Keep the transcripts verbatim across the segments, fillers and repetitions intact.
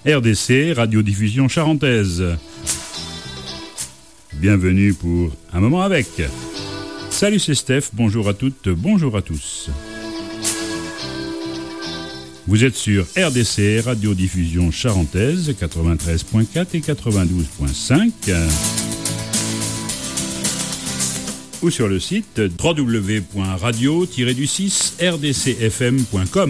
R D C, radiodiffusion charentaise. Bienvenue pour Un moment avec. Salut, c'est Steph, bonjour à toutes, bonjour à tous. Vous êtes sur R D C, radiodiffusion charentaise, quatre-vingt-treize virgule quatre et quatre-vingt-douze virgule cinq. Ou sur le site w w w point radio tiret du six r d c f m point com.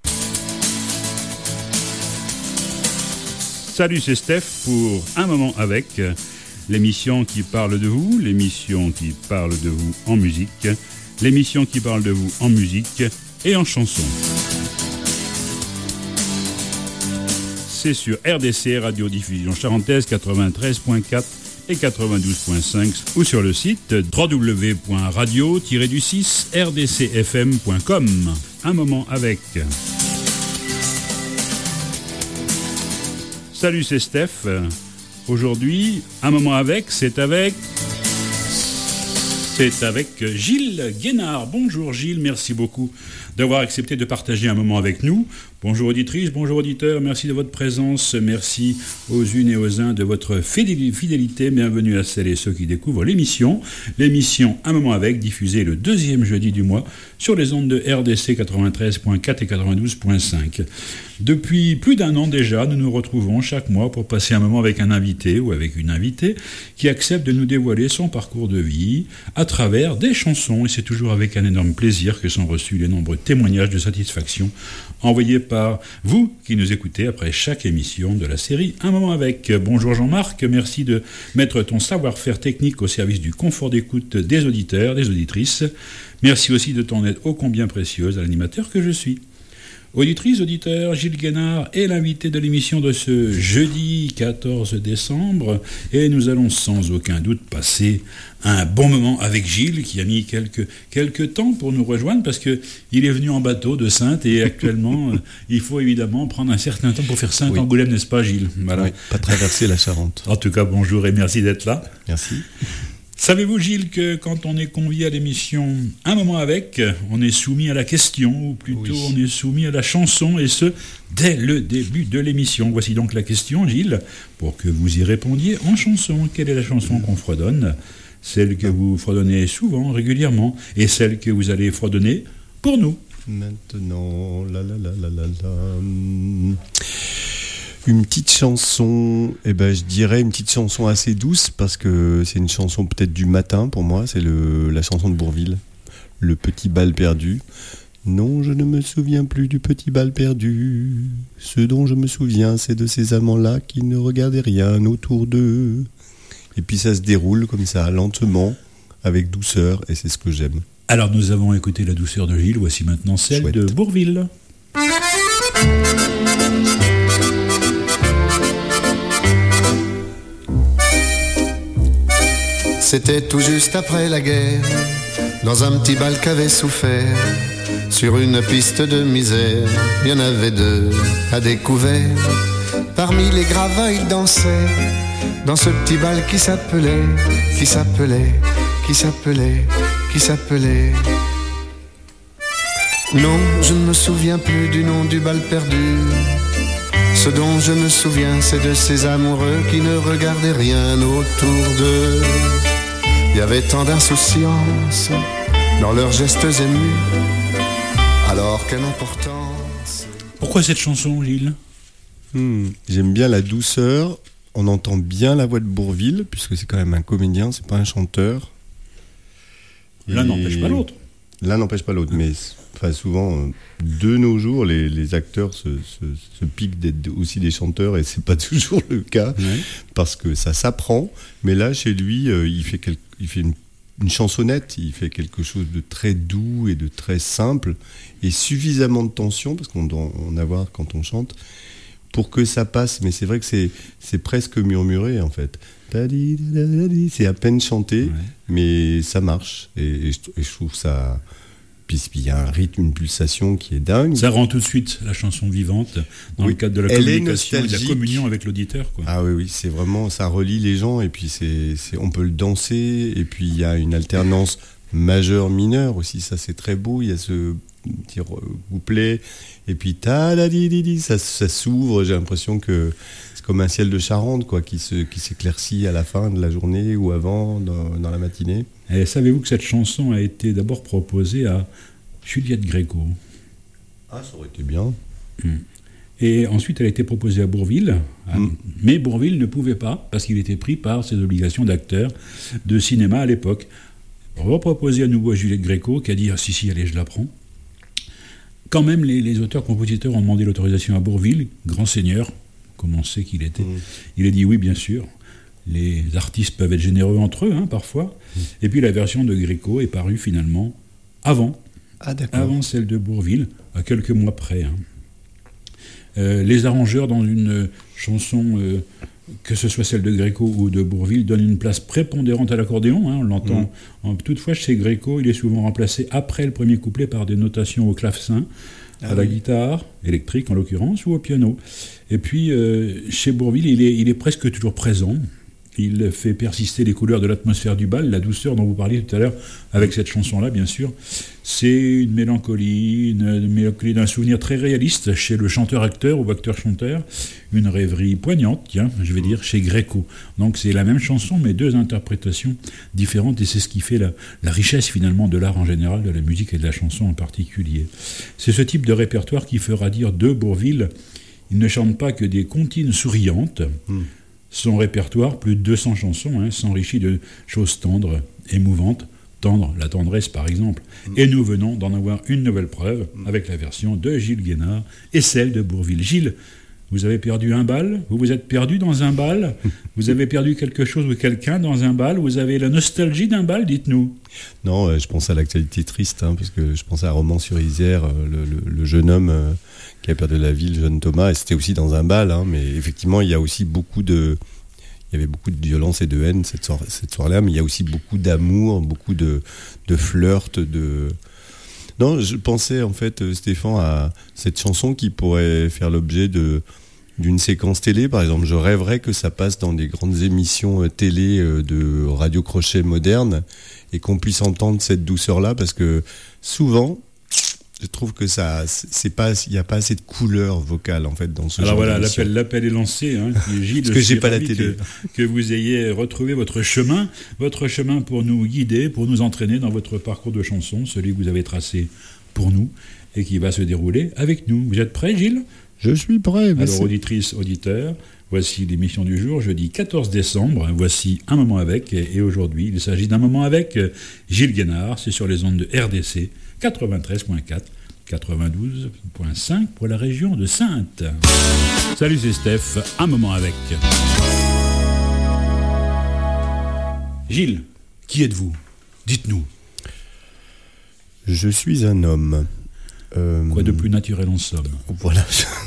Salut, c'est Steph pour Un moment avec, l'émission qui parle de vous, l'émission qui parle de vous en musique, l'émission qui parle de vous en musique et en chanson. C'est sur R D C, radiodiffusion charentaise, quatre-vingt-treize virgule quatre et quatre-vingt-douze virgule cinq ou sur le site w w w point radio tiret du six r d c f m point com. Un moment avec. Salut, c'est Steph. Aujourd'hui, Un moment avec, c'est avec... C'est avec Gilles Guénard. Bonjour Gilles, merci beaucoup d'avoir accepté de partager un moment avec nous. Bonjour auditrices, bonjour auditeurs, merci de votre présence, merci aux unes et aux uns de votre fidélité. Bienvenue à celles et ceux qui découvrent l'émission. L'émission Un moment avec, diffusée le deuxième jeudi du mois sur les ondes de R D C quatre-vingt-treize virgule quatre et quatre-vingt-douze virgule cinq. Depuis plus d'un an déjà, nous nous retrouvons chaque mois pour passer un moment avec un invité ou avec une invitée qui accepte de nous dévoiler son parcours de vie à travers des chansons. Et c'est toujours avec un énorme plaisir que sont reçus les nombreux témoignages de satisfaction envoyés par vous qui nous écoutez après chaque émission de la série Un moment avec. Bonjour Jean-Marc, merci de mettre ton savoir-faire technique au service du confort d'écoute des auditeurs, des auditrices. Merci aussi de ton aide ô combien précieuse à l'animateur que je suis. Auditrice, auditeur, Gilles Guénard est l'invité de l'émission de ce jeudi quatorze décembre et nous allons sans aucun doute passer un bon moment avec Gilles qui a mis quelques, quelques temps pour nous rejoindre parce qu'il est venu en bateau de Saintes et actuellement il faut évidemment prendre un certain temps pour faire Saint-Angoulême, oui. N'est-ce pas Gilles? Voilà. Oui, pas traverser la Charente. En tout cas, bonjour et merci d'être là. Merci. Savez-vous, Gilles, que quand on est convié à l'émission Un moment avec, on est soumis à la question, ou plutôt oui. On est soumis à la chanson, et ce, dès le début de l'émission. Voici donc la question, Gilles, pour que vous y répondiez en chanson. Quelle est la chanson qu'on fredonne? Celle que vous fredonnez souvent, régulièrement, et celle que vous allez fredonner pour nous. Maintenant, la la la la la la... Une petite chanson, eh ben, je dirais une petite chanson assez douce parce que c'est une chanson peut-être du matin pour moi, c'est le, la chanson de Bourvil, Le petit bal perdu. Non, je ne me souviens plus du petit bal perdu. Ce dont je me souviens, c'est de ces amants-là qui ne regardaient rien autour d'eux. Et puis ça se déroule comme ça, lentement, avec douceur, et c'est ce que j'aime. Alors nous avons écouté la douceur de Gilles, voici maintenant celle Chouette. de Bourvil. C'était tout juste après la guerre, dans un petit bal qu'avait souffert, sur une piste de misère, il y en avait deux à découvert. Parmi les gravats, ils dansaient, dans ce petit bal qui s'appelait, qui s'appelait, qui s'appelait, qui s'appelait. Non, je ne me souviens plus du nom du bal perdu. Ce dont je me souviens, c'est de ces amoureux qui ne regardaient rien autour d'eux. Il y avait tant d'insouciance dans leurs gestes émus, alors quelle importance. Pourquoi cette chanson, Gilles? hmm, J'aime bien la douceur, on entend bien la voix de Bourvil, puisque c'est quand même un comédien, c'est pas un chanteur. L'un Et... n'empêche pas l'autre. L'un n'empêche pas l'autre, mais enfin, souvent, de nos jours, les, les acteurs se, se, se piquent d'être aussi des chanteurs, et c'est pas toujours le cas, ouais. Parce que ça s'apprend. Mais là, chez lui, euh, il fait, quel, il fait une, une chansonnette, il fait quelque chose de très doux et de très simple, et suffisamment de tension, parce qu'on doit en avoir quand on chante, pour que ça passe. Mais c'est vrai que c'est, c'est presque murmuré, en fait. C'est à peine chanté, ouais. Mais ça marche. Et, et, je, et je trouve ça... Puis il y a un rythme, une pulsation qui est dingue. Ça rend tout de suite la chanson vivante dans oui. le cadre de la Elle communication et de la communion avec l'auditeur, quoi. Ah oui, oui, c'est vraiment... Ça relie les gens et puis c'est, c'est, on peut le danser. Et puis il y a une alternance majeure-mineure aussi. Ça, c'est très beau. Il y a ce petit couplet, et puis ta da di di di, ça, ça s'ouvre. J'ai l'impression que c'est comme un ciel de Charente, quoi, qui, se, qui s'éclaircit à la fin de la journée ou avant, dans, dans la matinée. Et savez-vous que cette chanson a été d'abord proposée à Juliette Gréco? Ah, ça aurait été bien. Mmh. Et ensuite, elle a été proposée à Bourvil, mmh. mais Bourvil ne pouvait pas, parce qu'il était pris par ses obligations d'acteur de cinéma à l'époque. Reproposée à nouveau à Juliette Gréco, qui a dit « Ah si, si, allez, je la prends ». Quand même, les, les auteurs-compositeurs ont demandé l'autorisation à Bourvil, grand seigneur, comme on sait qu'il était. Mmh. Il a dit « Oui, bien sûr ». Les artistes peuvent être généreux entre eux, hein, parfois. Mmh. Et puis la version de Gréco est parue finalement avant, ah, d'accord. avant celle de Bourvil, à quelques mois près. Hein. Euh, les arrangeurs dans une chanson, euh, que ce soit celle de Gréco ou de Bourvil, donnent une place prépondérante à l'accordéon. Hein, on l'entend. Mmh. En, toutefois, chez Gréco, il est souvent remplacé après le premier couplet par des notations au clavecin, ah, à la oui. guitare, électrique en l'occurrence, ou au piano. Et puis, euh, chez Bourvil, il est, il est presque toujours présent. Il fait persister les couleurs de l'atmosphère du bal, la douceur dont vous parliez tout à l'heure, avec cette chanson-là, bien sûr. C'est une mélancolie, une, une mélancolie d'un souvenir très réaliste chez le chanteur-acteur ou acteur-chanteur, une rêverie poignante, tiens, je vais dire, chez Gréco. Donc c'est la même chanson, mais deux interprétations différentes, et c'est ce qui fait la, la richesse, finalement, de l'art en général, de la musique et de la chanson en particulier. C'est ce type de répertoire qui fera dire de Bourvil, il ne chante pas que des comptines souriantes. Mmh. Son répertoire, plus de deux cents chansons, hein, s'enrichit de choses tendres, émouvantes, tendre, la tendresse par exemple. Mmh. Et nous venons d'en avoir une nouvelle preuve mmh. avec la version de Gilles Guénard et celle de Bourvil. Gilles, vous avez perdu un bal, vous vous êtes perdu dans un bal, vous avez perdu quelque chose ou quelqu'un dans un bal, vous avez la nostalgie d'un bal, dites-nous. Non, euh, je pense à l'actualité triste, hein, parce que je pense à Romans-sur-Isère, euh, le, le, le jeune homme euh, qui a perdu la vie, le jeune Thomas, et c'était aussi dans un bal, hein, mais effectivement, il y a aussi beaucoup de... Il y avait beaucoup de violence et de haine cette, soir, cette soirée-là, mais il y a aussi beaucoup d'amour, beaucoup de, de flirt, de... Non, je pensais en fait, Stéphane, à cette chanson qui pourrait faire l'objet de, d'une séquence télé. Par exemple, je rêverais que ça passe dans des grandes émissions télé de radio-crochet moderne et qu'on puisse entendre cette douceur-là, parce que souvent... Je trouve que ça, c'est pas, il n'y a pas assez de couleur vocale en fait dans ce Alors genre voilà, d'émission. l'appel, l'appel est lancé. Hein, Gilles, parce que j'ai pas la télé. Que, que vous ayez retrouvé votre chemin, votre chemin pour nous guider, pour nous entraîner dans votre parcours de chanson, celui que vous avez tracé pour nous et qui va se dérouler avec nous. Vous êtes prêts, Gilles ? Je suis prêt. Alors, c'est... auditrices, auditeurs, voici l'émission du jour, jeudi quatorze décembre. Voici Un moment avec, et aujourd'hui, il s'agit d'un moment avec Gilles Guénard. C'est sur les ondes de R D C quatre-vingt-treize virgule quatre, quatre-vingt-douze virgule cinq pour la région de Saintes. Salut, c'est Steph. Un moment avec. Gilles, qui êtes-vous ? Dites-nous. Je suis un homme. Euh... Quoi de plus naturel en somme ? Voilà.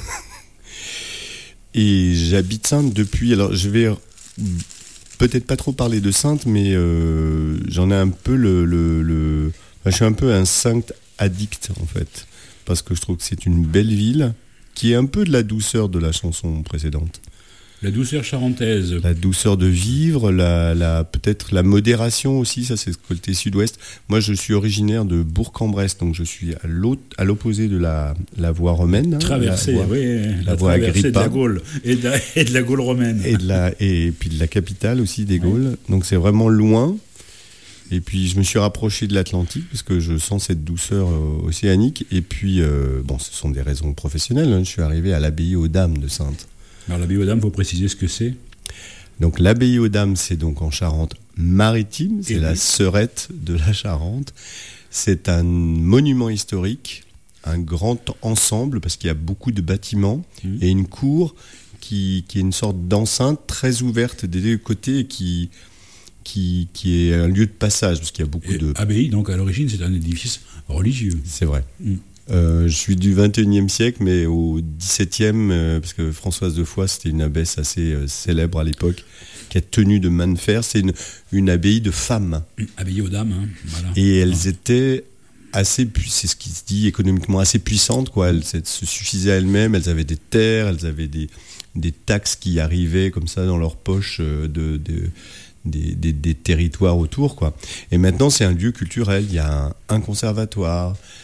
Et j'habite Saintes depuis... Alors, je vais peut-être pas trop parler de Saintes, mais euh, j'en ai un peu le... le, le... Enfin, je suis un peu un Saintes addict, en fait. Parce que je trouve que c'est une belle ville qui est un peu de la douceur de la chanson précédente. La douceur charentaise. La douceur de vivre, la, la, peut-être la modération aussi, ça c'est le côté sud-ouest. Moi je suis originaire de Bourg-en-Bresse, donc je suis à, à l'opposé de la, la voie romaine. Traversée, hein, oui, la, la voie Agrippa. De la Gaule, et de la, et de la Gaule romaine. Et, de la, et puis de la capitale aussi des Gaules, oui. Donc c'est vraiment loin. Et puis je me suis rapproché de l'Atlantique parce que je sens cette douceur euh, océanique. Et puis, euh, bon, ce sont des raisons professionnelles. Hein. Je suis arrivé à l'abbaye aux Dames de Saintes. Alors l'abbaye aux Dames, il faut préciser ce que c'est. Donc l'abbaye aux Dames, c'est donc en Charente-Maritime. C'est et la oui. Sœurette de la Charente. C'est un monument historique, un grand ensemble parce qu'il y a beaucoup de bâtiments mmh. et une cour qui, qui est une sorte d'enceinte très ouverte des deux côtés et qui... Qui, qui est un lieu de passage, parce qu'il y a beaucoup et de... Abbaye, donc à l'origine, c'est un édifice religieux. C'est vrai. Mm. Euh, je suis du vingt et unième siècle, mais au dix-septième, euh, parce que Françoise de Foix, c'était une abbesse assez euh, célèbre à l'époque, qui a tenu de main de fer. C'est une, une abbaye de femmes. Une abbaye aux dames, hein. Voilà. Et elles ah. étaient assez, c'est ce qui se dit économiquement, assez puissantes, quoi. Elles se suffisaient à elles-mêmes, elles avaient des terres, elles avaient des, des taxes qui arrivaient comme ça dans leur poche de... de Des, des, des territoires autour, quoi. Et maintenant, c'est un lieu culturel. Il y a un, un conservatoire,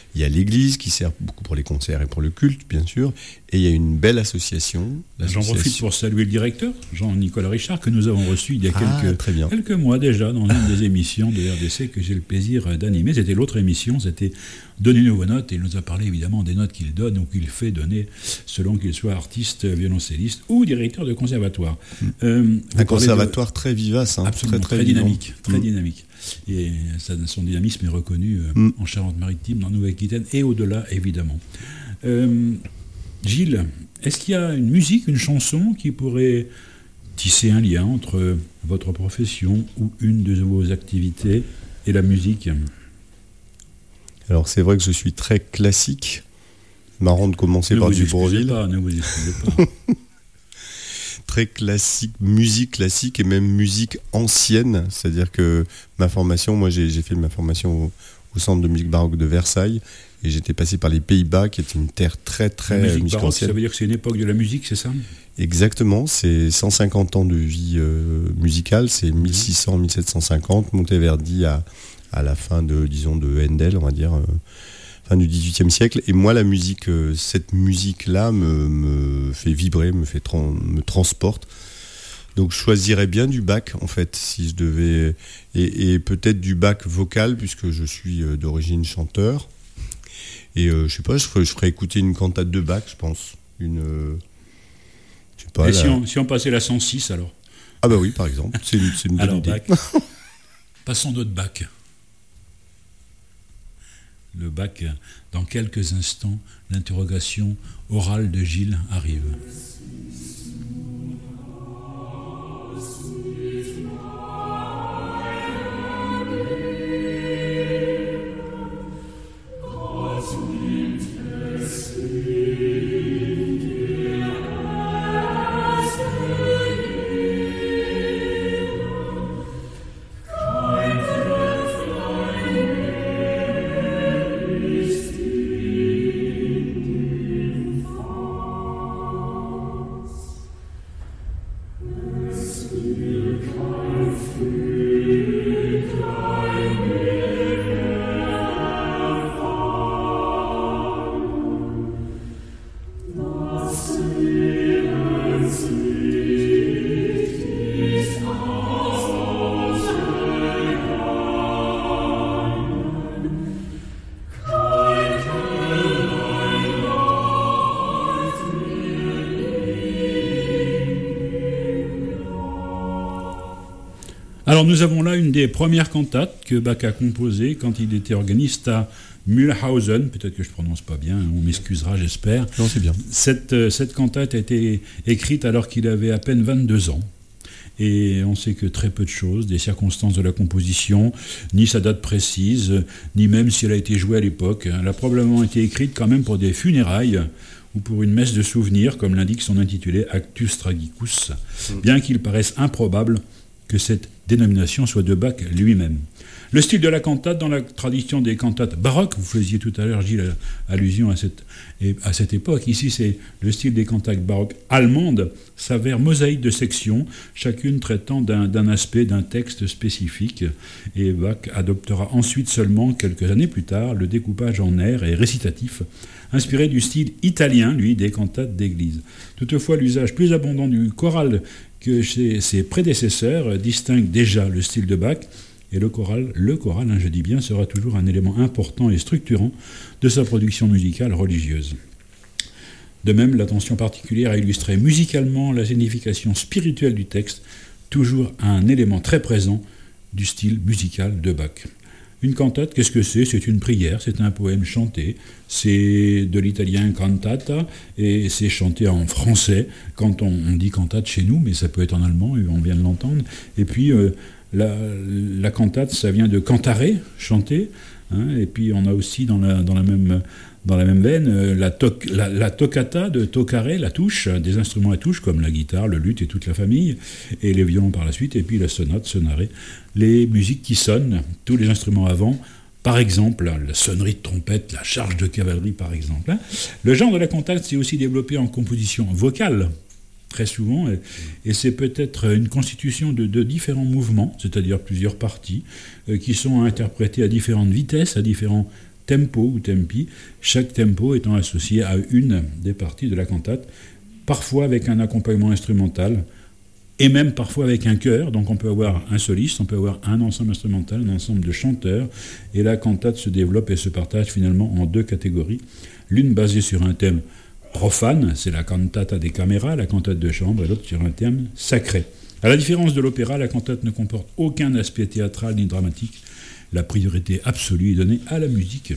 Il y a l'église qui sert beaucoup pour les concerts et pour le culte, bien sûr. Et il y a une belle association. J'en profite pour saluer le directeur, Jean-Nicolas Richard, que nous avons reçu il y a ah, quelques, très bien. quelques mois déjà dans une des émissions de R D C que j'ai le plaisir d'animer. C'était l'autre émission, c'était Donner nos notes. Et il nous a parlé évidemment des notes qu'il donne ou qu'il fait donner selon qu'il soit artiste, violoncelliste ou directeur de conservatoire. Mmh. Euh, Un conservatoire de... très vivace, hein, absolument, très, très, très dynamique. Très mmh. dynamique. Et ça, son dynamisme est reconnu euh, mmh. en Charente-Maritime, en Nouvelle-Aquitaine et au-delà, évidemment. Euh, Gilles, est-ce qu'il y a une musique, une chanson qui pourrait tisser un lien entre votre profession ou une de vos activités et la musique ? Alors c'est vrai que je suis très classique. Marrant de commencer ne par du Bourvil. Pas, ne vous excusez pas. Très classique, musique classique et même musique ancienne. C'est-à-dire que ma formation, moi j'ai, j'ai fait ma formation au, au Centre de musique baroque de Versailles et j'étais passé par les Pays-Bas qui est une terre très très la musique musique baroque, ancienne. Ça veut dire que c'est une époque de la musique, c'est ça ? Exactement, c'est cent cinquante ans de vie euh, musicale, c'est mille six cents à mille sept cent cinquante, Monteverdi à, à la fin de, disons, de Handel, on va dire, euh, fin du dix-huitième siècle. Et moi, la musique, euh, cette musique-là me, me fait vibrer, me, fait tran- me transporte. Donc je choisirais bien du Bach, en fait, si je devais... Et, et peut-être du Bach vocal, puisque je suis euh, d'origine chanteur. Et euh, je sais pas, je ferais, je ferais écouter une cantate de Bach, je pense. Une... Euh, je sais pas, Et la... si, on, si on passait la cent six, alors ? Ah bah oui, par exemple, c'est une, c'est une bonne alors, idée. Bach. Passons d'autres Bach. Le Bach, dans quelques instants, l'interrogation orale de Gilles arrive. Alors nous avons là une des premières cantates que Bach a composées quand il était organiste à Mühlhausen, peut-être que je ne prononce pas bien, on m'excusera j'espère. Non, c'est bien. Cette, cette cantate a été écrite alors qu'il avait à peine vingt-deux ans. Et on sait que très peu de choses, des circonstances de la composition, ni sa date précise, ni même si elle a été jouée à l'époque. Elle a probablement été écrite quand même pour des funérailles ou pour une messe de souvenirs, comme l'indique son intitulé Actus Tragicus, bien qu'il paraisse improbable que cette dénomination soit de Bach lui-même. Le style de la cantate dans la tradition des cantates baroques, vous faisiez tout à l'heure, Gilles, allusion à cette, à cette époque. Ici, c'est le style des cantates baroques allemandes, s'avère mosaïque de sections, chacune traitant d'un, d'un aspect d'un texte spécifique. Et Bach adoptera ensuite seulement, quelques années plus tard, le découpage en airs et récitatifs, inspiré du style italien, lui, des cantates d'église. Toutefois, l'usage plus abondant du choral que chez ses prédécesseurs distingue déjà le style de Bach, et le choral, le choral, hein, je dis bien, sera toujours un élément important et structurant de sa production musicale religieuse. De même, l'attention particulière à illustrer musicalement la signification spirituelle du texte, toujours un élément très présent du style musical de Bach. Une cantate, qu'est-ce que c'est ? C'est une prière, c'est un poème chanté, c'est de l'italien cantata, et c'est chanté en français, quand on, on dit cantate chez nous, mais ça peut être en allemand, on vient de l'entendre. Et puis, euh, la, la cantate, ça vient de cantare, chanter, hein, et puis on a aussi dans la, dans la même... Dans la même veine, la, to- la, la toccata de toccare, la touche, des instruments à touche comme la guitare, le luth et toute la famille, et les violons par la suite, et puis la sonate, sonare, les musiques qui sonnent, tous les instruments avant, par exemple, la sonnerie de trompette, la charge de cavalerie par exemple. Le genre de la cantate s'est aussi développé en composition vocale, très souvent, et, et c'est peut-être une constitution de, de différents mouvements, c'est-à-dire plusieurs parties, euh, qui sont interprétées à différentes vitesses, à différents tempo ou tempi, chaque tempo étant associé à une des parties de la cantate, parfois avec un accompagnement instrumental, et même parfois avec un chœur. Donc on peut avoir un soliste, on peut avoir un ensemble instrumental, un ensemble de chanteurs, et la cantate se développe et se partage finalement en deux catégories. L'une basée sur un thème profane, c'est la cantata des caméras, la cantate de chambre, et l'autre sur un thème sacré. À la différence de l'opéra, la cantate ne comporte aucun aspect théâtral ni dramatique. La priorité absolue est donnée à la musique.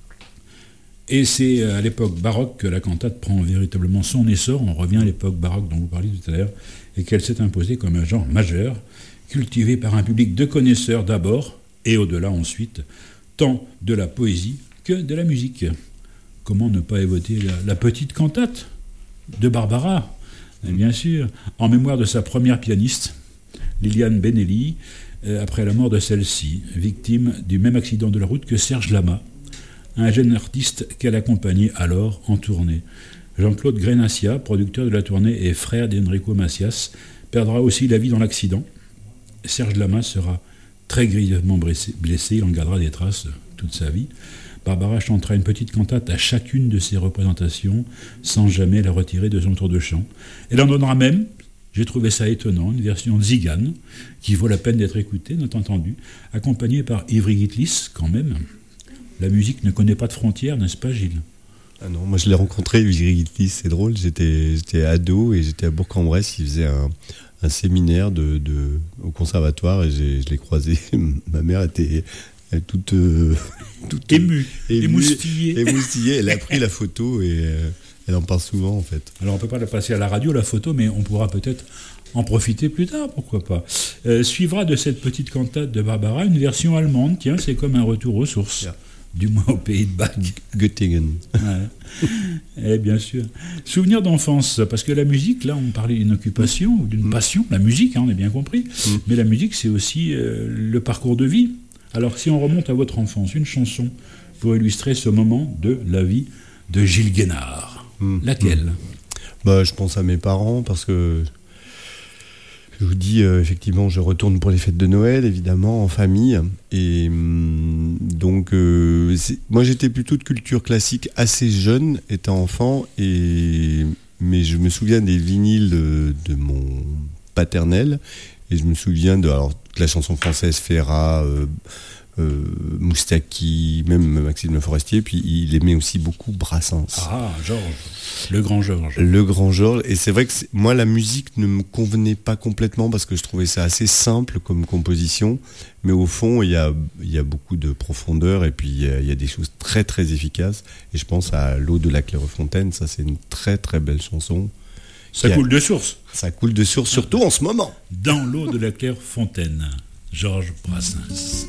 Et c'est à l'époque baroque que la cantate prend véritablement son essor. On revient à l'époque baroque dont vous parliez tout à l'heure, et qu'elle s'est imposée comme un genre majeur, cultivé par un public de connaisseurs d'abord, et au-delà ensuite, tant de la poésie que de la musique. Comment ne pas évoquer la, la petite cantate de Barbara, bien sûr, en mémoire de sa première pianiste, Liliane Benelli, euh, après la mort de celle-ci, victime du même accident de la route que Serge Lama, un jeune artiste qu'elle accompagnait alors en tournée. Jean-Claude Grenassia, producteur de la tournée et frère d'Enrico Macias, perdra aussi la vie dans l'accident. Serge Lama sera très grièvement blessé, blessé, il en gardera des traces toute sa vie. Barbara chantera une petite cantate à chacune de ses représentations, sans jamais la retirer de son tour de chant. Elle en donnera même, j'ai trouvé ça étonnant, une version zigane, qui vaut la peine d'être écoutée, not entendu, accompagnée par Ivry Gitlis, quand même. La musique ne connaît pas de frontières, n'est-ce pas, Gilles ? Ah non, moi je l'ai rencontré, Ivry Gitlis, c'est drôle, j'étais, j'étais ado et j'étais à Bourg-en-Bresse, il faisait un, un séminaire de, de, au conservatoire et j'ai, je l'ai croisé. Ma mère était... toute, euh, toute émue, émue, émoustillée. émoustillée. Elle a pris la photo et euh, elle en parle souvent en fait. Alors on ne peut pas la passer à la radio, la photo, mais on pourra peut-être en profiter plus tard, pourquoi pas. Euh, suivra de cette petite cantate de Barbara une version allemande, tiens, c'est comme un retour aux sources, yeah. Du moins au pays de Bach. Göttingen. Ouais. Et bien sûr. Souvenir d'enfance, parce que la musique, là on parlait d'une occupation, ou d'une mmh. passion, la musique, hein, on a bien compris, mmh. mais la musique c'est aussi euh, le parcours de vie. Alors, si on remonte à votre enfance, une chanson pour illustrer ce moment de la vie de Gilles Guénard. Mmh. Laquelle ? mmh. bah, Je pense à mes parents, parce que je vous dis, euh, effectivement, je retourne pour les fêtes de Noël, évidemment, en famille. Et hum, donc, euh, moi, j'étais plutôt de culture classique assez jeune, étant enfant, et, mais je me souviens des vinyles de, de mon paternel, et je me souviens de... Alors, la chanson française, Ferrat, euh, euh, Moustaki, même Maxime Le Forestier, puis il aimait aussi beaucoup Brassens. Ah, Georges, le grand Georges. Le grand Georges, et c'est vrai que c'est, moi la musique ne me convenait pas complètement parce que je trouvais ça assez simple comme composition, mais au fond il y a, il y a beaucoup de profondeur et puis il y, a, il y a des choses très très efficaces, et je pense à L'eau de la Clairefontaine, ça c'est une très très belle chanson. Ça coule de source. Ça coule de source, surtout en ce moment. Dans l'eau de la Clairefontaine, Georges Brassens.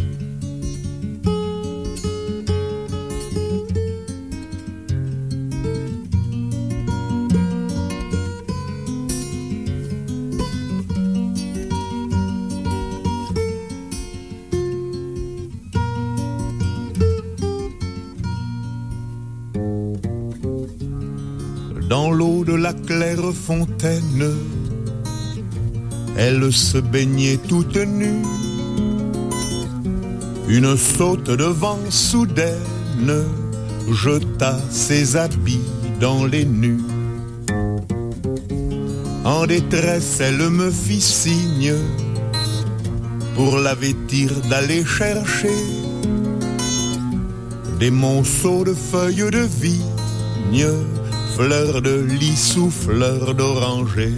Dans l'eau de la Clairefontaine, elle se baignait toute nue. Une saute de vent soudaine jeta ses habits dans les nues. En détresse, elle me fit signe pour la vêtir d'aller chercher des monceaux de feuilles de vigne, fleurs de lys ou fleurs d'oranger.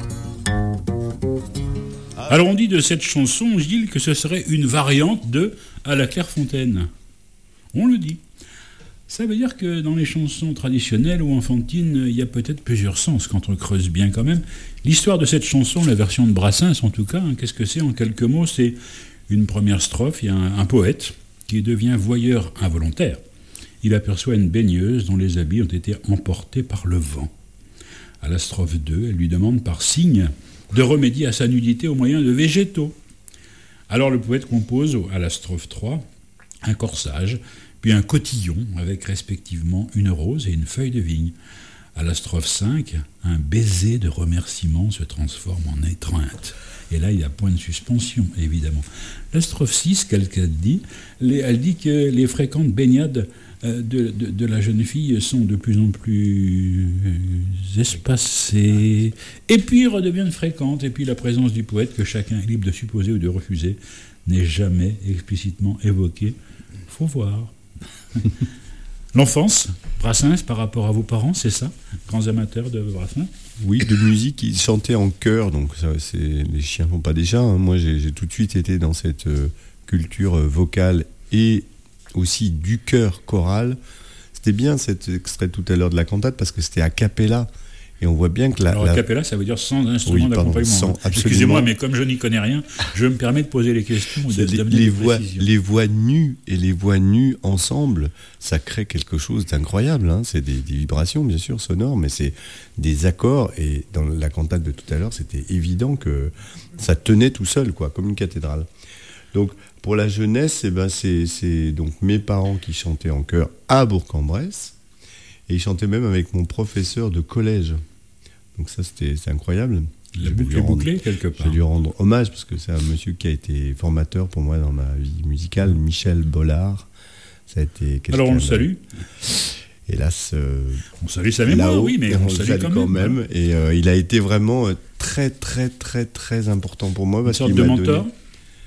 Alors on dit de cette chanson, Gilles, que ce serait une variante de « À la Clairefontaine ». On le dit. Ça veut dire que dans les chansons traditionnelles ou enfantines, il y a peut-être plusieurs sens quand on creuse bien quand même. L'histoire de cette chanson, la version de Brassens en tout cas, hein, qu'est-ce que c'est en quelques mots ? C'est une première strophe, il y a un, un poète qui devient voyeur involontaire. Il aperçoit une baigneuse dont les habits ont été emportés par le vent. À la strophe deux, elle lui demande par signe de remédier à sa nudité au moyen de végétaux. Alors le poète compose à la strophe trois un corsage, puis un cotillon avec respectivement une rose et une feuille de vigne. à la strophe cinq, un baiser de remerciement se transforme en étreinte. Et là, il y a point de suspension, évidemment. La strophe six, qu'elle, qu'elle dit, les, elle dit que les fréquentes baignades euh, de, de, de la jeune fille sont de plus en plus espacées, et puis redeviennent fréquentes, et puis la présence du poète, que chacun est libre de supposer ou de refuser, n'est jamais explicitement évoquée. Faut voir. L'enfance, Brassens, par rapport à vos parents, c'est ça? Grands amateurs de Brassens? Oui, de musique, ils chantaient en chœur, donc ça, c'est, les chiens font pas des chats. Hein. Moi, j'ai, j'ai tout de suite été dans cette euh, culture euh, vocale et aussi du chœur choral. C'était bien cet extrait tout à l'heure de la cantate parce que c'était a cappella. Et on voit bien que la... Alors, la... a cappella, ça veut dire sans instrument oui, pardon, d'accompagnement. sans, Excusez-moi, mais comme je n'y connais rien, je me permets de poser les questions. De, les, les, voix, les voix nues et les voix nues ensemble, ça crée quelque chose d'incroyable. Hein. C'est des, des vibrations, bien sûr, sonores, mais c'est des accords. Et dans la cantate de tout à l'heure, c'était évident que ça tenait tout seul, quoi, comme une cathédrale. Donc, pour la jeunesse, eh ben, c'est, c'est donc mes parents qui chantaient en chœur à Bourg-en-Bresse. Et il chantait même avec mon professeur de collège. Donc ça, c'était, c'est incroyable. La boucle est bouclée, quelque part. Je vais lui rendre hommage, parce que c'est un monsieur qui a été formateur pour moi dans ma vie musicale, Michel Bollard. Ça a été Alors on le salue. Hélas... Euh, on salue sa mémoire, oui, mais on, on le salue, salue quand, quand même. même. Et euh, il a été vraiment très, très, très, très important pour moi. Parce Une sorte qu'il de m'a mentor donné...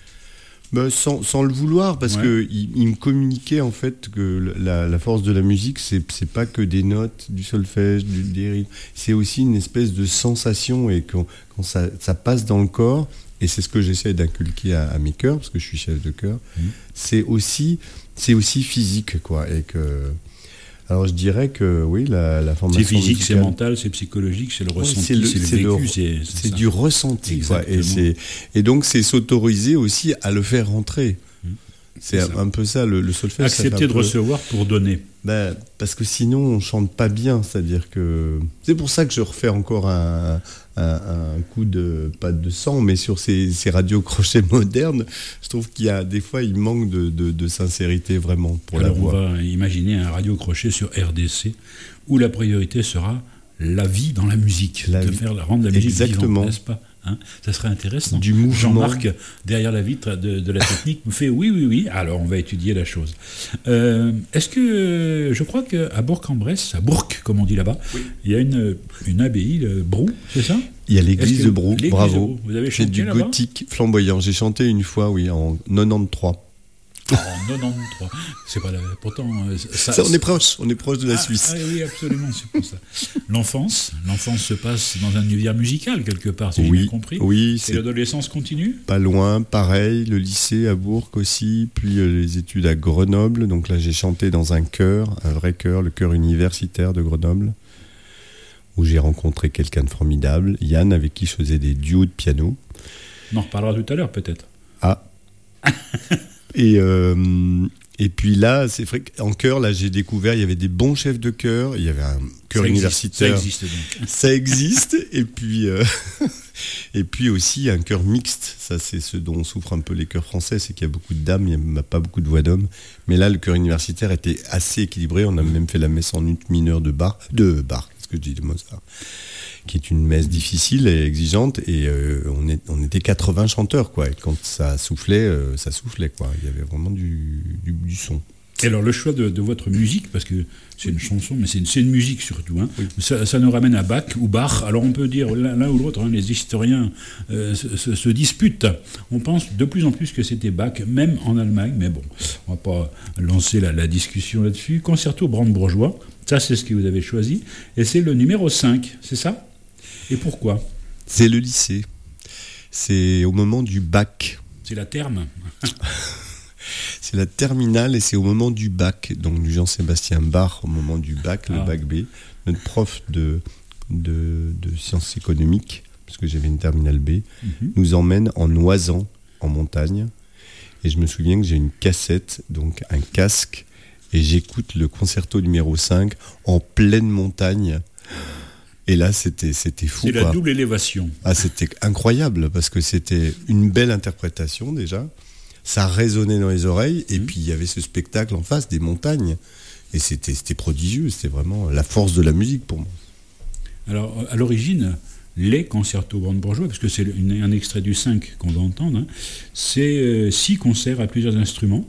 Ben, sans, sans le vouloir, parce ouais. qu'il il me communiquait en fait que la, la force de la musique, c'est, c'est pas que des notes, du solfège, du, des rythmes, c'est aussi une espèce de sensation, et quand, quand ça, ça passe dans le corps, et c'est ce que j'essaie d'inculquer à, à mes chœurs, parce que je suis chef de chœur, mmh. c'est, aussi, c'est aussi physique, quoi. Et que, alors je dirais que oui, la, la formation c'est physique, musicale, c'est mental, c'est psychologique, c'est le ressenti, ouais, c'est, le, c'est le c'est vécu, le, c'est, c'est, c'est du ressenti, quoi, et, c'est, et donc c'est s'autoriser aussi à le faire rentrer. Mmh. C'est, c'est un peu ça, le, le solfège. Accepter de peu... recevoir pour donner. Ben, parce que sinon on chante pas bien, c'est-à-dire que c'est pour ça que je refais encore un, un, un coup de pas de sang, mais sur ces, ces radios crochets modernes, je trouve qu'il y a des fois il manque de, de, de sincérité vraiment pour Alors la voix. On va imaginer un radio crochet sur R D C où la priorité sera la vie dans la musique, la de vie. Faire rendre la musique Exactement. Vivante, n'est-ce pas? Hein, ça serait intéressant. Du mouvement. Jean-Marc, derrière la vitre de, de la technique, me fait oui, oui, oui. Alors, on va étudier la chose. Euh, est-ce que, je crois qu'à Bourg-en-Bresse, à Bourg, comme on dit là-bas, oui. il y a une, une abbaye, le Brou, c'est ça? Il y a l'église que, de Brou, bravo. De Brou. Vous avez chanté c'est du là-bas? gothique flamboyant. J'ai chanté une fois, oui, en quatre-vingt-treize. En quatre-vingt-treize. C'est pas la... Pourtant, ça, ça, on est proche, on est proche de la ah, Suisse. Ah, oui, absolument, c'est pour ça. L'enfance, l'enfance se passe dans un univers musical quelque part, si oui, j'ai bien compris. Oui, et c'est l'adolescence continue. Pas loin, pareil, le lycée à Bourg aussi, puis euh, les études à Grenoble. Donc là, j'ai chanté dans un chœur, un vrai chœur, le chœur universitaire de Grenoble, où j'ai rencontré quelqu'un de formidable, Yann, avec qui je faisais des duos de piano. On en reparlera tout à l'heure, peut-être. Ah. Et, euh, et puis là, c'est vrai qu'en chœur, là, j'ai découvert, il y avait des bons chefs de chœur, il y avait un chœur ça universitaire. Existe, ça existe donc. Ça existe, et puis, euh, et puis aussi un chœur mixte. Ça, c'est ce dont souffrent un peu les chœurs français, c'est qu'il y a beaucoup de dames, il n'y a pas beaucoup de voix d'hommes. Mais là, le chœur universitaire était assez équilibré. On a même fait la messe en ut mineure de Bach, de Bach, qu'est-ce que je dis, de Mozart, qui est une messe difficile et exigeante, et euh, on, est, on était quatre-vingts chanteurs, quoi. Et quand ça soufflait, euh, ça soufflait, quoi. Il y avait vraiment du, du, du son. Et alors le choix de, de votre musique, parce que c'est une chanson, mais c'est une, c'est une musique surtout, hein. Oui. ça, ça nous ramène à Bach ou Bach. Alors on peut dire l'un, l'un ou l'autre, hein, les historiens euh, se, se, se disputent. On pense de plus en plus que c'était Bach, même en Allemagne, mais bon, on ne va pas lancer la, la discussion là-dessus. Concerto brandebourgeois, ça c'est ce que vous avez choisi, et c'est le numéro cinq, c'est ça? Et pourquoi? C'est le lycée. C'est au moment du bac. C'est la terme. C'est la terminale, et c'est au moment du bac, donc du Jean-Sébastien Bach, au moment du bac, ah. le bac B. Notre prof de, de, de sciences économiques, parce que j'avais une terminale B, mm-hmm. nous emmène en Oisan, en montagne. Et je me souviens que j'ai une cassette, donc un casque, et j'écoute le concerto numéro cinq en pleine montagne. Et là, c'était, c'était fou. C'est quoi. La double élévation. Ah, c'était incroyable, parce que c'était une belle interprétation déjà. Ça résonnait dans les oreilles, et mmh. puis il y avait ce spectacle en face, des montagnes. Et c'était, c'était prodigieux, c'était vraiment la force de la musique pour moi. Alors, à l'origine, les concertos brandebourgeois, parce que c'est une, un extrait du cinq qu'on va entendre, hein, c'est euh, six concerts à plusieurs instruments.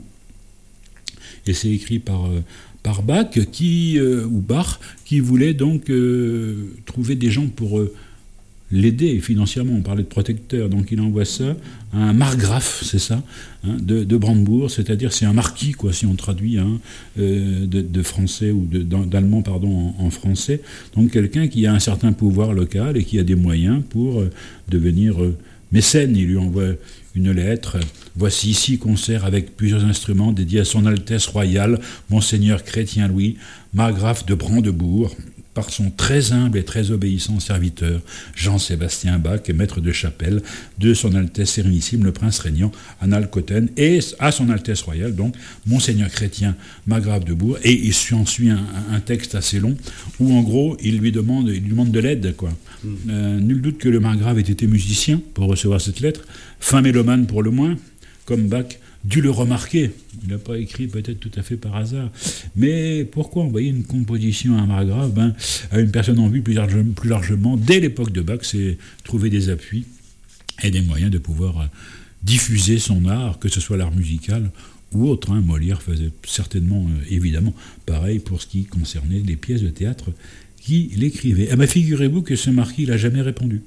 Et c'est écrit par, euh, par Bach, qui, euh, ou Bach, qui voulait donc euh, trouver des gens pour euh, l'aider financièrement. On parlait de protecteur, donc il envoie ça à un margrave, c'est ça, hein, de, de Brandebourg, c'est-à-dire c'est un marquis, quoi, si on traduit hein, euh, de, de français ou de, d'allemand pardon, en, en français. Donc quelqu'un qui a un certain pouvoir local et qui a des moyens pour euh, devenir euh, mécène. Il lui envoie une lettre. Voici ici concert avec plusieurs instruments dédiés à son Altesse royale, Monseigneur Chrétien Louis, margrave de Brandebourg, par son très humble et très obéissant serviteur, Jean-Sébastien Bach, maître de chapelle de son Altesse Sérénissime, le prince régnant Anhalcoten, et à son Altesse royale, donc, Monseigneur Chrétien, margrave de Bourg, et il s'ensuit un, un texte assez long, où en gros, il lui demande, il lui demande de l'aide, quoi. Mm. Euh, nul doute que le margrave ait été musicien pour recevoir cette lettre, fin mélomane pour le moins, comme Bach dû le remarquer. Il n'a pas écrit peut-être tout à fait par hasard. Mais pourquoi envoyer une composition à un margrave ben, à une personne en vue plus, large, plus largement, dès l'époque de Bach, c'est trouver des appuis et des moyens de pouvoir diffuser son art, que ce soit l'art musical ou autre. Hein. Molière faisait certainement, euh, évidemment, pareil pour ce qui concernait les pièces de théâtre qu'il écrivait. Eh bien, figurez-vous que ce marquis n'a jamais répondu.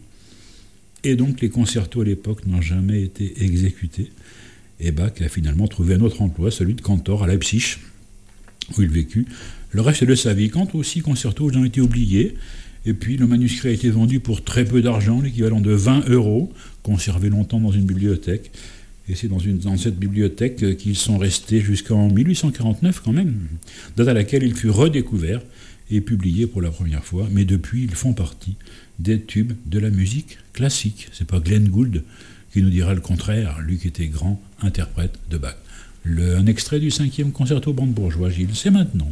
Et donc les concertos à l'époque n'ont jamais été exécutés. Et Bach a finalement trouvé un autre emploi, celui de cantor à Leipzig, où il vécut le reste de sa vie. Quant aux six concertos, ils ont été oubliés. Et puis le manuscrit a été vendu pour très peu d'argent, l'équivalent de vingt euros, conservé longtemps dans une bibliothèque. Et c'est dans, une, dans cette bibliothèque qu'ils sont restés jusqu'en mille huit cent quarante-neuf quand même, date à laquelle il fut redécouvert et publié pour la première fois. Mais depuis, ils font partie des tubes de la musique classique. C'est pas Glenn Gould qui nous dira le contraire, lui qui était grand interprète de Bach. Le, un extrait du cinquième concerto brandebourgeois, Gilles, c'est maintenant.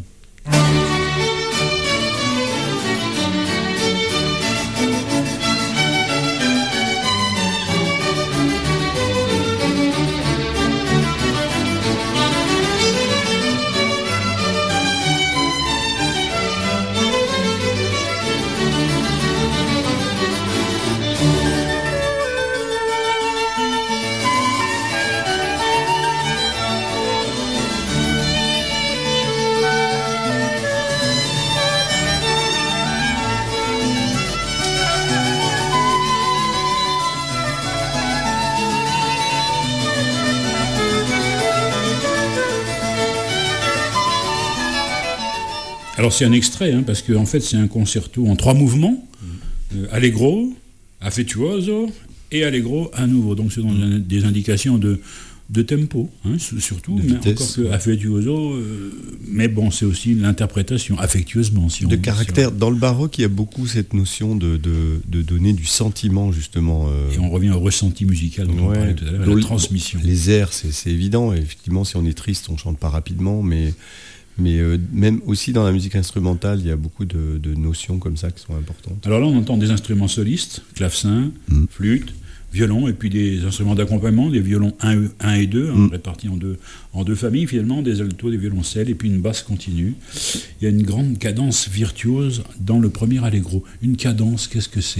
Alors c'est un extrait, hein, parce qu'en en fait c'est un concerto en trois mouvements, euh, allegro, affettuoso et allegro à nouveau. Donc c'est dans mmh. des indications de, de tempo, hein, surtout, de mais vitesse, encore que ouais. affettuoso, euh, mais bon c'est aussi l'interprétation, affectueusement. Si on de caractère, sur... dans le baroque il y a beaucoup cette notion de, de, de donner du sentiment justement. Euh... Et on revient au ressenti musical dont ouais. on parlait tout à l'heure, à la transmission. Les airs, c'est, c'est évident, et effectivement si on est triste on chante pas rapidement, mais... Mais euh, même aussi dans la musique instrumentale, il y a beaucoup de, de notions comme ça qui sont importantes. Alors là, on entend des instruments solistes, clavecin, mmh. flûte, violon, et puis des instruments d'accompagnement, des violons un et deux, mmh. hein, répartis en deux, en deux familles finalement, des altos, des violoncelles, et puis une basse continue. Il y a une grande cadence virtuose dans le premier allegro. Une cadence, qu'est-ce que c'est ?